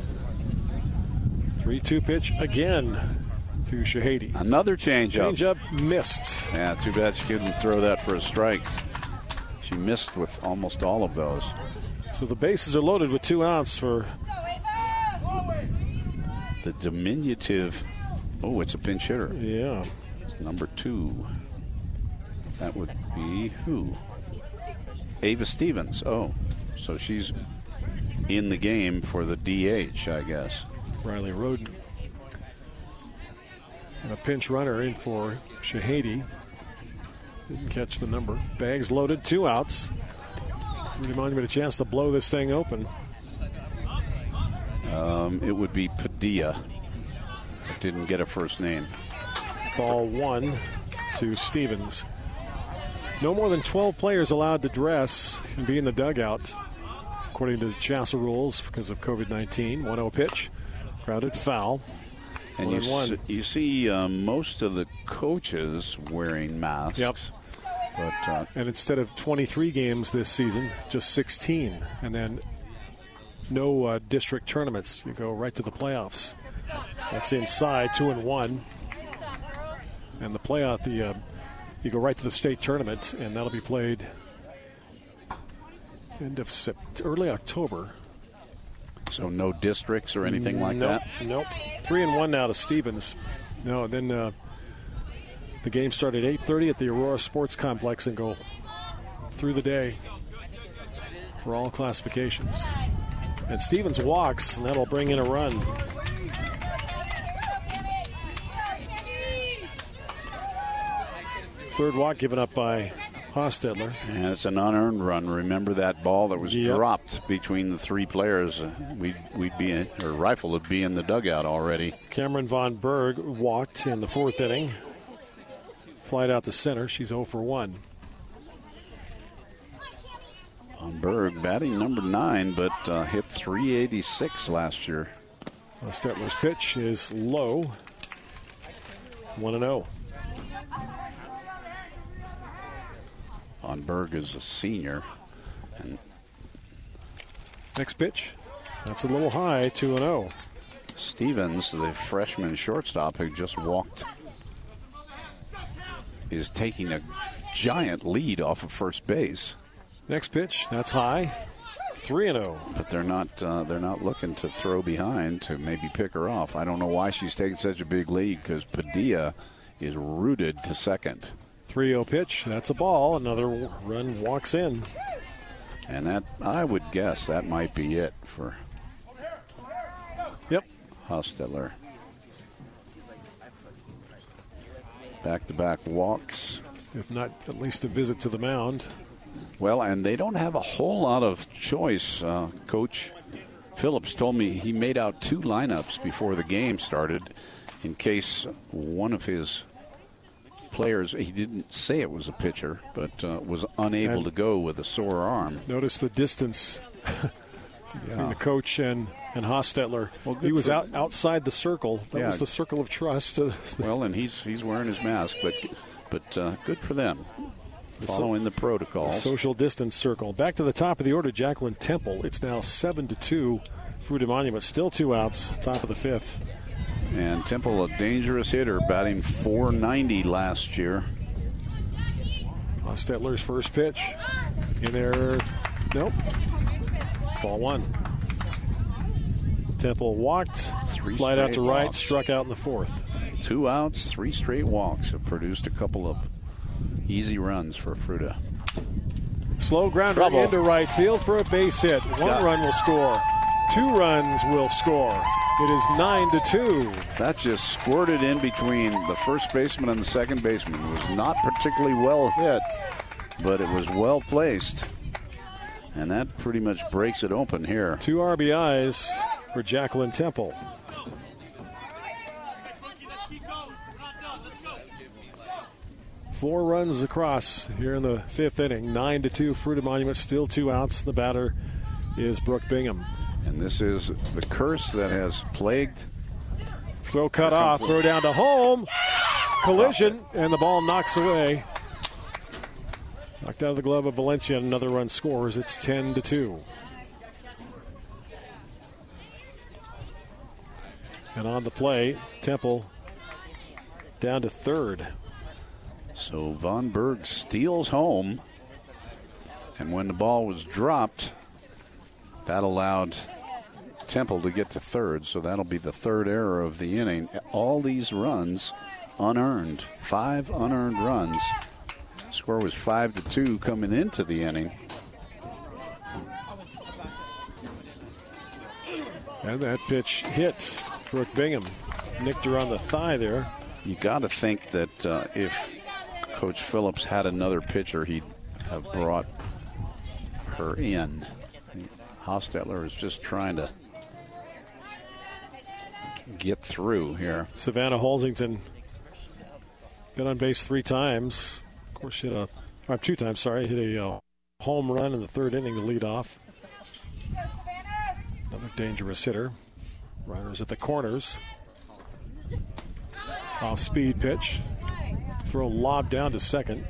A: three two pitch again to Shahady.
B: Another changeup.
A: Changeup missed.
B: Yeah, too bad she couldn't throw that for a strike. She missed with almost all of those.
A: So the bases are loaded with two outs for
B: the diminutive. Oh, it's a pinch hitter.
A: Yeah.
B: It's number two. That would be who? Ava Stevens. Oh, so she's in the game for the D H, I guess.
A: Riley Roden. And a pinch runner in for Shahady. Didn't catch the number. Bags loaded, two outs. Fruity Monument a chance to blow this thing open.
B: Um, it would be Padilla. It didn't get a first name.
A: Ball one to Stevens. No more than twelve players allowed to dress and be in the dugout, according to the C H A S A rules because of COVID nineteen. one oh pitch. Grounded foul.
B: And you, s- you see uh, most of the coaches wearing masks.
A: Yep.
B: But, uh,
A: and instead of twenty-three games this season, just sixteen. And then no uh, district tournaments. You go right to the playoffs. That's inside, two and one. And the playoff, the uh, you go right to the state tournament, and that'll be played end of Sept- early October.
B: So no districts or anything like
A: nope,
B: that?
A: Nope. Three and one now to Stevens. No, and then uh, the game started at eight thirty at the Aurora Sports Complex and go through the day for all classifications. And Stevens walks, and that'll bring in a run. Third walk given up by Hostetler.
B: And it's an unearned run. Remember that ball that was
A: yep.
B: dropped between the three players? We'd, we'd be, in, or Rifle would be in the dugout already.
A: Cameron Von Berg walked in the fourth inning. Flied out to center. She's oh for one.
B: Von Berg batting number nine, but uh, hit three eighty-six last year.
A: Hostetler's pitch is low. one and oh.
B: Von Berg is a senior. And
A: next pitch. That's a little high, two and oh.
B: Stevens, the freshman shortstop who just walked, is taking a giant lead off of first base.
A: Next pitch, that's high, three and oh.
B: But they're not uh, they're not looking to throw behind to maybe pick her off. I don't know why she's taking such a big lead because Padilla is rooted to second.
A: three oh pitch, that's a ball. Another run walks in.
B: And that, I would guess, that might be it for
A: Yep.
B: Hostetler. Back-to-back walks.
A: If not, at least a visit to the mound.
B: Well, and they don't have a whole lot of choice. Uh, Coach Phillips told me he made out two lineups before the game started in case one of his players, he didn't say it was a pitcher, but uh, was unable and to go with a sore arm.
A: Notice the distance
B: yeah.
A: between the coach and, and Hostetler. Well, he was out outside the circle. That yeah. was the circle of trust.
B: Well, and he's he's wearing his mask, but but uh, good for them. Following the protocols.
A: The social distance circle. Back to the top of the order, Jacqueline Temple. It's now seven to two. Fruita Monument still two outs, top of the fifth.
B: And Temple, a dangerous hitter, batting four ninety last year.
A: Hostetler's first pitch. In there, nope. Ball one. Temple walked,
B: three
A: flied out to right,
B: walks.
A: struck out in the fourth.
B: Two outs, three straight walks have produced a couple of easy runs for Fruita.
A: Slow grounder
B: Trouble.
A: into right field for a base hit. One
B: Got
A: run will score. Two runs will score. It is nine to two.
B: That just squirted in between the first baseman and the second baseman. It was not particularly well hit, but it was well placed. And that pretty much breaks it open here.
A: Two R B Is for Jacqueline Temple. Four runs across here in the fifth inning. Nine to two. Fruita Monument still two outs. The batter is Brooke Bingham.
B: And this is the curse that has plagued.
A: Throw cut off. Throw down to home. Collision, and the ball knocks away. Knocked out of the glove of Valencia. Another run scores. It's ten to two. And on the play, Temple down to third.
B: So Von Berg steals home. And when the ball was dropped, that allowed Temple to get to third, so that'll be the third error of the inning. All these runs unearned, five unearned runs. Score was five to two coming into the inning.
A: And that pitch hit Brooke Bingham, nicked her on the thigh there.
B: You got to think that uh, if Coach Phillips had another pitcher, he'd have brought her in. Hostetler is just trying to get through here.
A: Savannah Holsington been on base three times. Of course, she hit a, or two times, sorry, hit a uh, home run in the third inning to lead off. Another dangerous hitter. Runners at the corners. Off speed pitch. Throw lob down to second.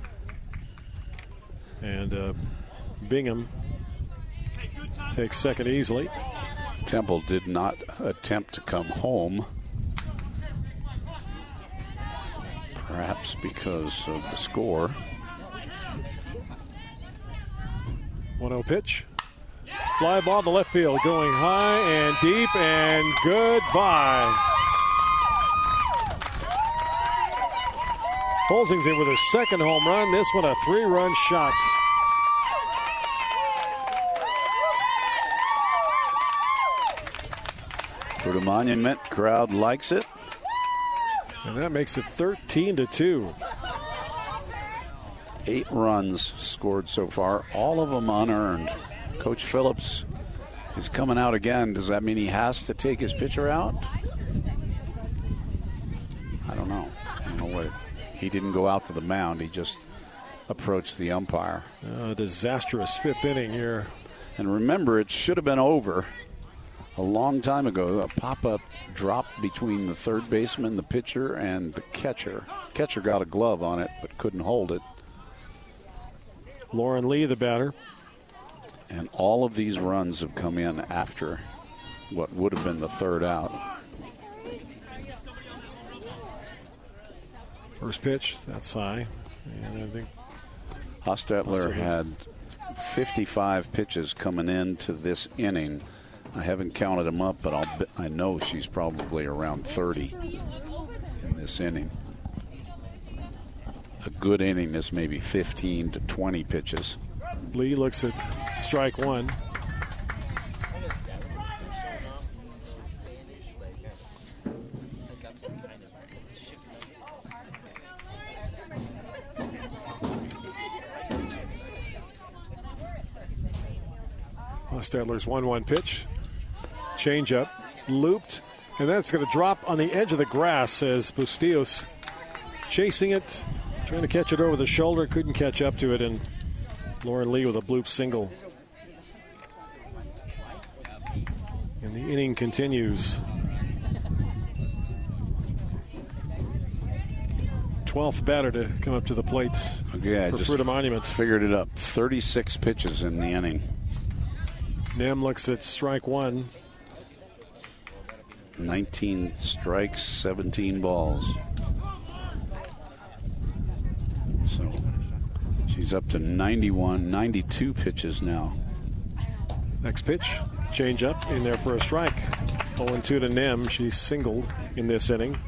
A: And uh, Bingham takes second easily.
B: Temple did not attempt to come home. Perhaps because of the score.
A: one oh pitch. Fly ball to left field, going high and deep, and goodbye. Holzington with his second home run. This one a three-run shot.
B: For the Monument, crowd likes it.
A: And that makes it thirteen to two.
B: Eight runs scored so far, all of them unearned. Coach Phillips is coming out again. Does that mean he has to take his pitcher out? I don't know. I don't know what. He didn't go out to the mound. He just approached the umpire.
A: A disastrous fifth inning here.
B: And remember, it should have been over a long time ago. A pop-up dropped between the third baseman, the pitcher, and the catcher. The catcher got a glove on it but couldn't hold it.
A: Lauren Lee, the batter.
B: And all of these runs have come in after what would have been the third out.
A: First pitch, that's high. And I think
B: Hostetler had fifty-five pitches coming into this inning. I haven't counted them up, but I'll bet, I know she's probably around thirty in this inning. A good inning is maybe fifteen to twenty pitches.
A: Lee looks at strike one. Stedler's one one pitch. Changeup, looped, and that's going to drop on the edge of the grass as Bustillos chasing it, trying to catch it over the shoulder, couldn't catch up to it, and Lauren Lee with a bloop single. And the inning continues. twelfth batter to come up to the plate
B: okay,
A: for
B: I just
A: Fruita Monument.
B: Figured it up. thirty-six pitches in the inning.
A: Nem looks at strike one.
B: nineteen strikes, seventeen balls. So she's up to ninety-one, ninety-two pitches now.
A: Next pitch, change up in there for a strike. oh and two to Nem. She's singled in this inning.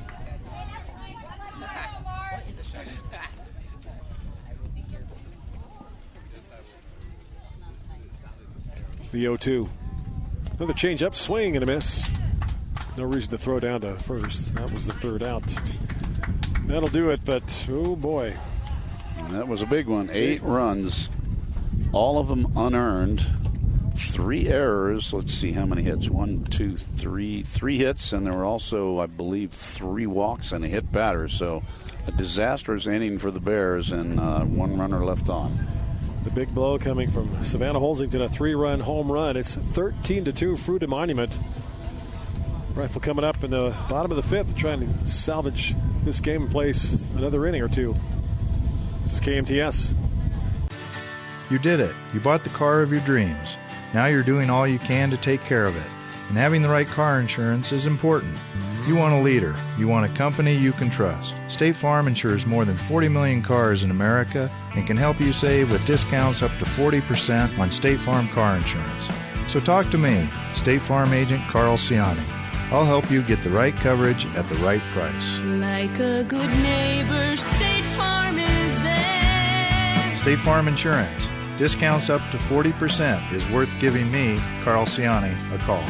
A: The oh two. Another change up, swing and a miss. No reason to throw down to first. That was the third out. That'll do it, but oh boy.
B: That was a big one. Eight runs, all of them unearned. Three errors. Let's see how many hits. One, two, three. Three hits, and there were also, I believe, three walks and a hit batter. So a disastrous inning for the Bears, and uh, one runner left on.
A: The big blow coming from Savannah Holzington, a three-run home run. It's thirteen to two, Fruita Monument. Rifle coming up in the bottom of the fifth, trying to salvage this game and place another inning or two. This is K M T S.
G: You did it. You bought the car of your dreams. Now you're doing all you can to take care of it. And having the right car insurance is important. You want a leader. You want a company you can trust. State Farm insures more than forty million cars in America and can help you save with discounts up to forty percent on State Farm car insurance. So talk to me, State Farm agent Carl Ciani. I'll help you get the right coverage at the right price.
H: Like a good neighbor, State Farm is there.
G: State Farm Insurance. Discounts up to forty percent is worth giving me, Carl Ciani, a call.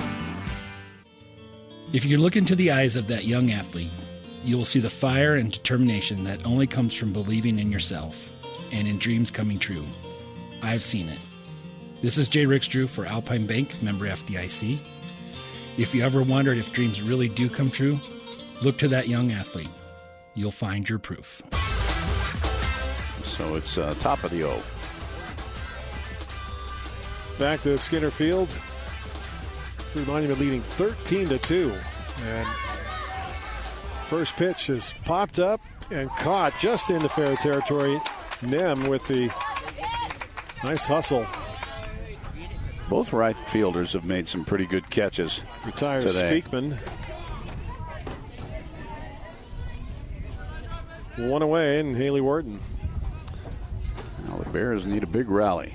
D: If you look into the eyes of that young athlete, you will see the fire and determination that only comes from believing in yourself and in dreams coming true. I've seen it. This is Jay Rickstrew for Alpine Bank, member F D I C. If you ever wondered if dreams really do come true, look to that young athlete. You'll find your proof.
B: So it's uh, top of the O.
A: Back to Skinner Field. Fruita Monument leading thirteen to two. And First pitch is popped up and caught just into fair territory. Nem with the nice hustle.
B: Both right fielders have made some pretty good catches.
A: Retires
B: today.
A: Speakman. One away, and Haley Wharton.
B: Now the Bears need a big rally.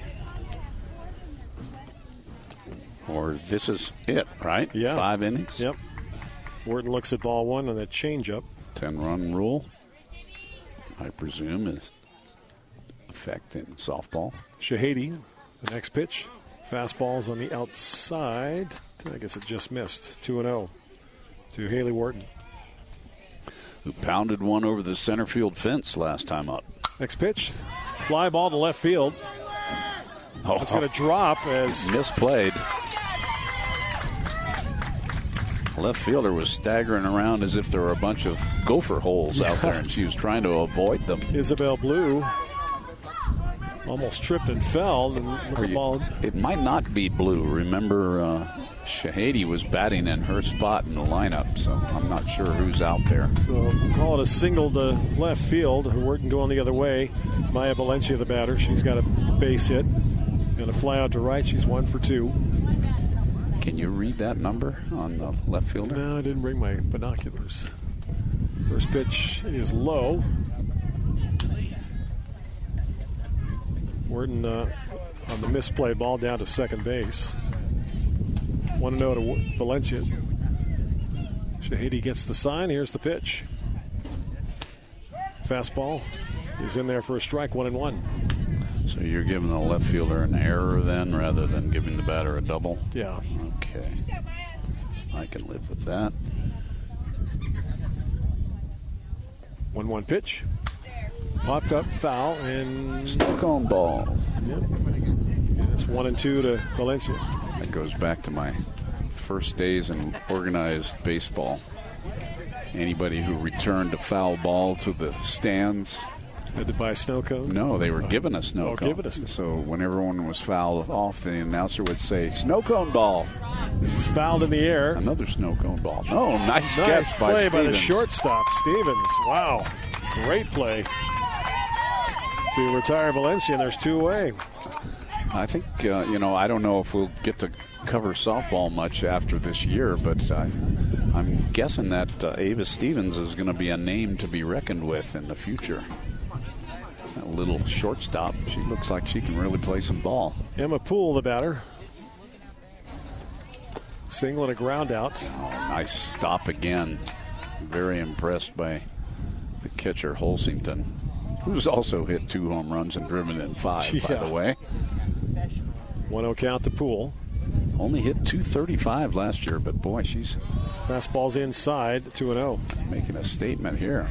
B: Or this is it, right?
A: Yeah.
B: Five innings?
A: Yep. Wharton looks at ball one on that changeup.
B: Ten-run rule, I presume, is affecting softball.
A: Shahady, the next pitch. Fastballs on the outside. I guess it just missed. two and oh to Haley Wharton.
B: Who pounded one over the center field fence last time up.
A: Next pitch. Fly ball to left field.
B: Oh,
A: it's going to drop as...
B: misplayed. Left fielder was staggering around as if there were a bunch of gopher holes out there, and she was trying to avoid them.
A: Isabel Blue almost tripped and fell. And the
B: you,
A: ball.
B: It might not be Blue. Remember, uh, Shahady was batting in her spot in the lineup, so I'm not sure who's out there.
A: So we'll call it a single to left field. Wharton going the other way. Maya Valencia, the batter. She's got a base hit. And a fly out to right. She's one for two.
B: Can you read that number on the left fielder?
A: No, I didn't bring my binoculars. First pitch is low. Wharton uh, on the misplay ball down to second base. one oh to Valencia. Shahady gets the sign. Here's the pitch. Fastball is in there for a strike, one and one.
B: So you're giving the left fielder an error then rather than giving the batter a double?
A: Yeah.
B: Okay. I can live with that.
A: one one pitch. Popped up foul and...
B: Stuck on ball.
A: Yep. And it's one and two to Valencia.
B: That goes back to my first days in organized baseball. Anybody who returned a foul ball to the stands...
A: Had to buy a snow cone?
B: No, they were given a snow
A: oh,
B: cone.
A: Given us.
B: So when everyone was fouled off, the announcer would say, snow cone ball.
A: This is fouled in the air.
B: Another snow cone ball. No, nice,
A: nice
B: catch
A: play
B: by,
A: by the shortstop, Stevens. Wow. Great play to retire Valencia, and there's two away.
B: I think, uh, you know, I don't know if we'll get to cover softball much after this year, but I, I'm guessing that uh, Ava Stevens is going to be a name to be reckoned with in the future. That little shortstop, she looks like she can really play some ball.
A: Emma Poole, the batter. Single and a ground out.
B: Oh, nice stop again. Very impressed by the catcher, Holsington, who's also hit two home runs and driven in five,
A: yeah.
B: by the way.
A: one oh count to Poole.
B: Only hit two thirty-five last year, but boy, she's...
A: Fastball's inside, two and oh.
B: Making a statement here.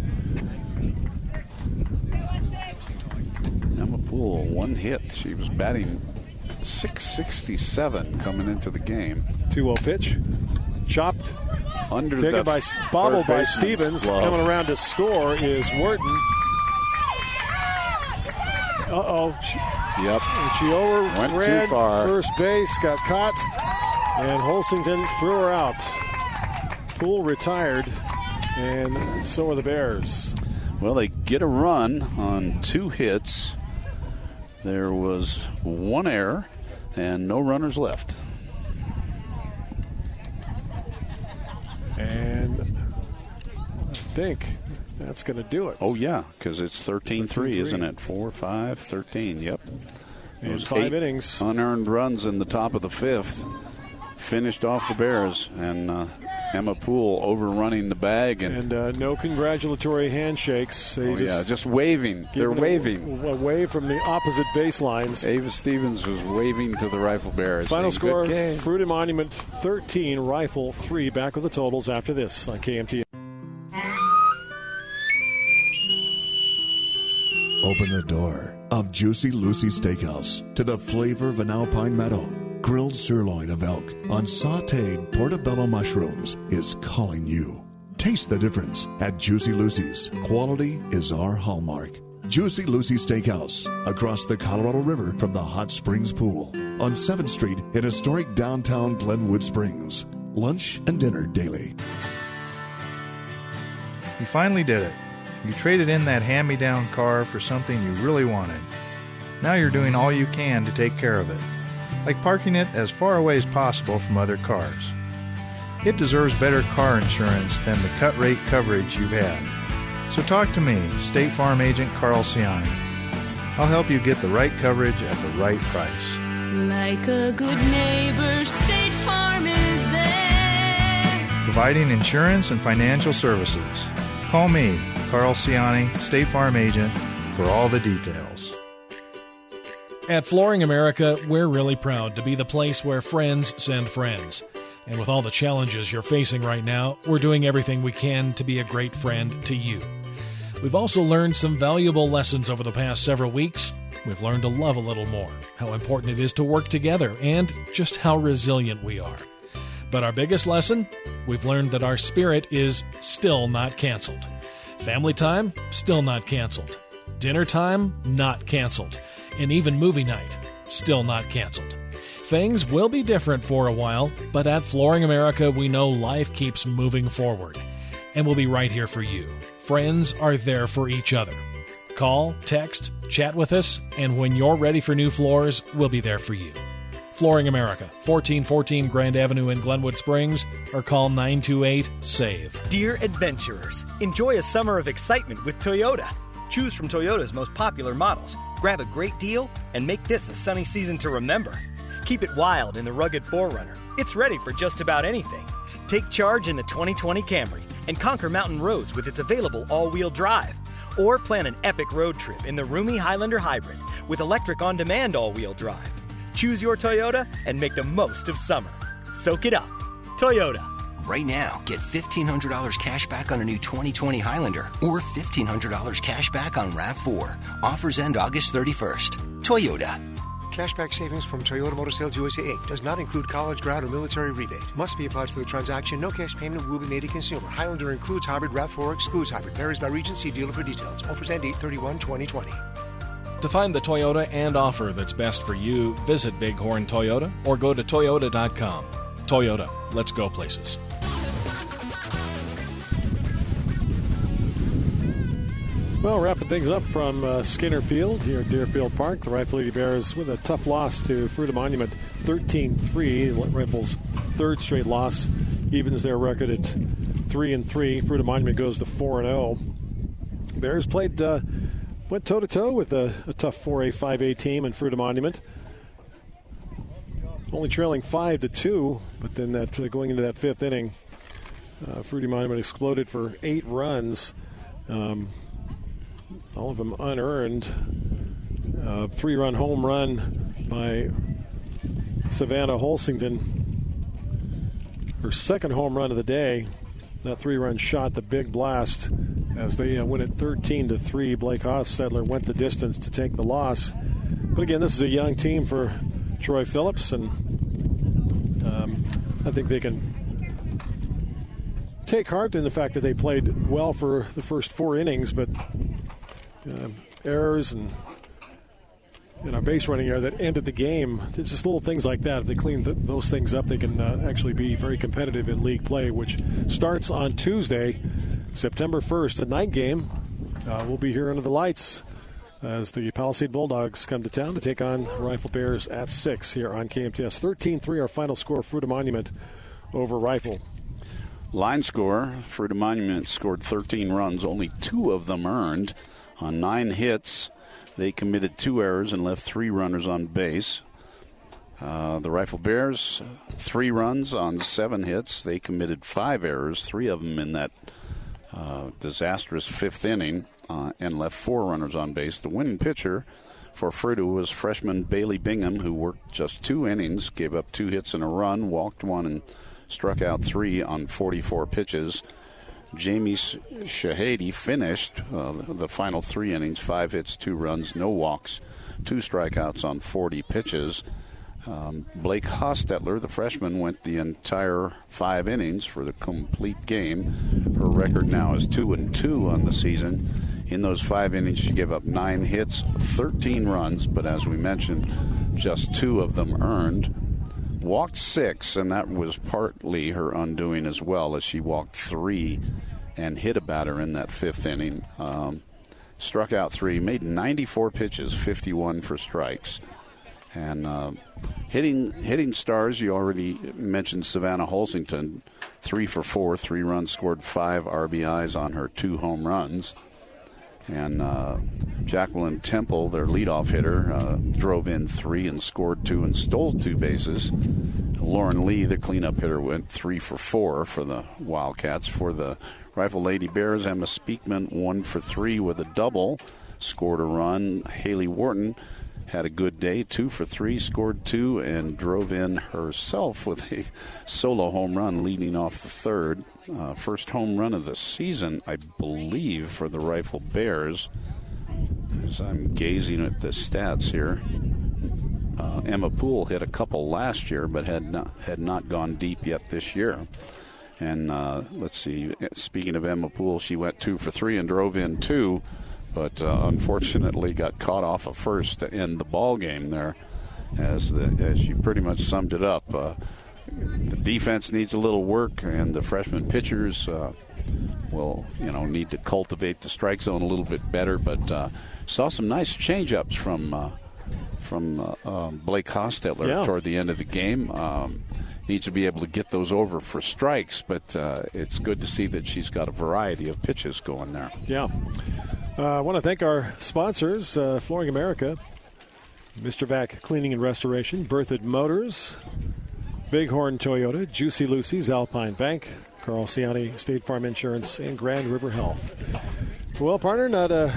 B: Emma Poole, one hit. She was batting six sixty-seven coming into the game.
A: two oh pitch. Chopped.
B: Under
A: Taken
B: the
A: by, bobbled by Stevens.
B: glove.
A: Coming around to score is Wharton. Uh-oh. She,
B: yep.
A: She overran
B: Went too far.
A: First base, got caught, and Holsington threw her out. Poole retired, and so are the Bears.
B: Well, they get a run on two hits. There was one error and no runners left.
A: And I think that's going to do it.
B: Oh, yeah, because it's thirteen three, isn't it? four, five, thirteen, yep.
A: And
B: Those
A: five
B: eight
A: innings.
B: Unearned runs in the top of the fifth. Finished off the Bears, and uh, Emma Poole overrunning the bag. And,
A: and uh, no congratulatory handshakes. They
B: oh,
A: just
B: yeah, just waving. They're waving.
A: A, a wave from the opposite baselines.
B: Ava Stevens was waving to the Rifle Bears.
A: Final score,
B: Good
A: Fruita Monument thirteen, Rifle three. Back with the totals after this on K M T.
E: Open the door of Juicy Lucy Steakhouse to the flavor of an alpine meadow. Grilled sirloin of elk on sautéed portobello mushrooms is calling you. Taste the difference at Juicy Lucy's. Quality is our hallmark. Juicy Lucy Steakhouse, across the Colorado River from the Hot Springs Pool. On seventh Street in historic downtown Glenwood Springs. Lunch and dinner daily.
G: You finally did it. You traded in that hand-me-down car for something you really wanted. Now you're doing all you can to take care of it, like parking it as far away as possible from other cars. It deserves better car insurance than the cut-rate coverage you've had. So talk to me, State Farm Agent Carl Ciani. I'll help you get the right coverage at the right price.
H: Like a good neighbor, State Farm is there.
G: Providing insurance and financial services. Call me, Carl Ciani, State Farm Agent, for all the details.
F: At Flooring America, we're really proud to be the place where friends send friends. And with all the challenges you're facing right now, we're doing everything we can to be a great friend to you. We've also learned some valuable lessons over the past several weeks. We've learned to love a little more, how important it is to work together, and just how resilient we are. But our biggest lesson? We've learned that our spirit is still not canceled. Family time? Still not canceled. Dinner time? Not canceled. And even movie night? Still not canceled. Things will be different for a while, but at Flooring America, we know life keeps moving forward. And we'll be right here for you. Friends are there for each other. Call, text, chat with us, and when you're ready for new floors, we'll be there for you. Flooring America, fourteen fourteen Grand Avenue in Glenwood Springs, or call nine two eight, SAVE.
J: Dear adventurers, enjoy a summer of excitement with Toyota. Choose from Toyota's most popular models, grab a great deal, and make this a sunny season to remember. Keep it wild in the rugged four runner. It's ready for just about anything. Take charge in the twenty twenty Camry and conquer mountain roads with its available all-wheel drive. Or plan an epic road trip in the roomy Highlander Hybrid with electric on-demand all-wheel drive. Choose your Toyota and make the most of summer. Soak it up. Toyota.
K: Right now, get fifteen hundred dollars cash back on a new twenty twenty Highlander or fifteen hundred dollars cash back on RAV four. Offers end August thirty-first. Toyota.
L: Cashback savings from Toyota Motor Sales U S A Incorporated does not include college, grad, or military rebate. Must be applied for the transaction. No cash payment will be made to consumer. Highlander includes hybrid. RAV four excludes hybrid. Varies by region. See dealer for details. Offers end eight thirty-one twenty twenty.
P: To find the Toyota and offer that's best for you, visit Bighorn Toyota or go to toyota dot com. Toyota, let's go places.
A: Well, wrapping things up from uh, Skinner Field here at Deerfield Park. The Rifle Lady Bears with a tough loss to Fruita Monument, thirteen three. Rifle's third straight loss evens their record at three and three. Fruita Monument goes to four and zero. Bears played uh, went toe to toe with a, a tough four A five A team in Fruita Monument. Only trailing five to two, but then that uh, going into that fifth inning, uh, Fruita Monument exploded for eight runs. Um, all of them unearned. Uh, three-run home run by Savannah Holsington. Her second home run of the day. That three-run shot, the big blast, as they uh, win it thirteen to three. Blake Hostetler went the distance to take the loss. But again, this is a young team for Troy Phillips, and um, I think they can take heart in the fact that they played well for the first four innings, but Uh, errors and you know, base running error that ended the game. It's just little things like that. If they clean th- those things up, they can uh, actually be very competitive in league play, which starts on Tuesday, September first. A night game. Uh, we'll be here under the lights as the Palisade Bulldogs come to town to take on Rifle Bears at six here on K M T S. thirteen three, our final score, Fruita Monument over Rifle.
B: Line score, Fruita Monument scored thirteen runs, only two of them earned. On nine hits, they committed two errors and left three runners on base. Uh, the Rifle Bears, three runs on seven hits. They committed five errors, three of them in that uh, disastrous fifth inning, uh, and left four runners on base. The winning pitcher for Fruita was freshman Bailey Bingham, who worked just two innings, gave up two hits and a run, walked one, and struck out three on forty-four pitches. Jamie Shahady finished uh, the final three innings, five hits, two runs, no walks, two strikeouts on forty pitches. Um, Blake Hostetler, the freshman, went the entire five innings for the complete game. Her record now is two and two on the season. In those five innings, she gave up nine hits, thirteen runs, but as we mentioned, just two of them earned. Walked six, and that was partly her undoing as well, as she walked three and hit a batter in that fifth inning. Um, struck out three, made ninety-four pitches, fifty-one for strikes. And uh, hitting hitting stars, you already mentioned Savannah Holsington, three for four, three runs scored, five R B Is on her two home runs. And uh, Jacqueline Temple, their leadoff hitter, uh, drove in three and scored two and stole two bases. Lauren Lee, the cleanup hitter, went three for four for the Wildcats. For the Rifle Lady Bears, Emma Speakman, one for three with a double, scored a run. Haley Wharton had a good day, two for three, scored two, and drove in herself with a solo home run leading off the third. Uh, first home run of the season, I believe, for the Rifle Bears. As I'm gazing at the stats here, uh, Emma Poole hit a couple last year, but had not, had not gone deep yet this year. And uh, let's see, speaking of Emma Poole, she went two for three and drove in two, but uh, unfortunately got caught off of first to end the ball game there. As the, as you pretty much summed it up, uh, the defense needs a little work, and the freshman pitchers uh, will, you know, need to cultivate the strike zone a little bit better. But uh, saw some nice changeups from uh, from uh, um, Blake Hostetler
A: yeah.
B: toward the end of the game. Um, needs to be able to get those over for strikes, but uh, it's good to see that she's got a variety of pitches going there.
A: Yeah. Uh, I want to thank our sponsors, uh, Flooring America, Mister Vac Cleaning and Restoration, Berthoud Motors, Bighorn Toyota, Juicy Lucy's, Alpine Bank, Carl Ciani, State Farm Insurance, and Grand River Health. Well, partner, not a...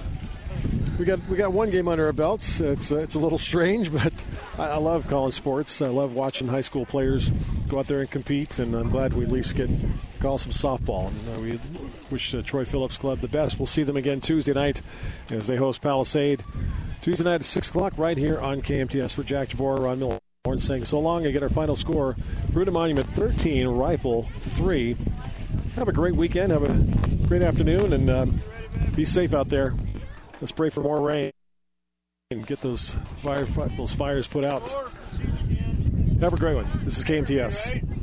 A: We got we got one game under our belts. It's uh, it's a little strange, but I, I love calling sports. I love watching high school players go out there and compete, and I'm glad we at least get call some softball. And, uh, we wish uh, Troy Phillips Club the best. We'll see them again Tuesday night as they host Palisade. Tuesday night at six o'clock right here on K M T S. For Jack Jabor, Ron Miller saying so long. And get our final score, Fruita Monument thirteen, Rifle three. Have a great weekend. Have a great afternoon, and um, be safe out there. Let's pray for more rain and get those fire those fires put out. Have a great one. This is K M T S.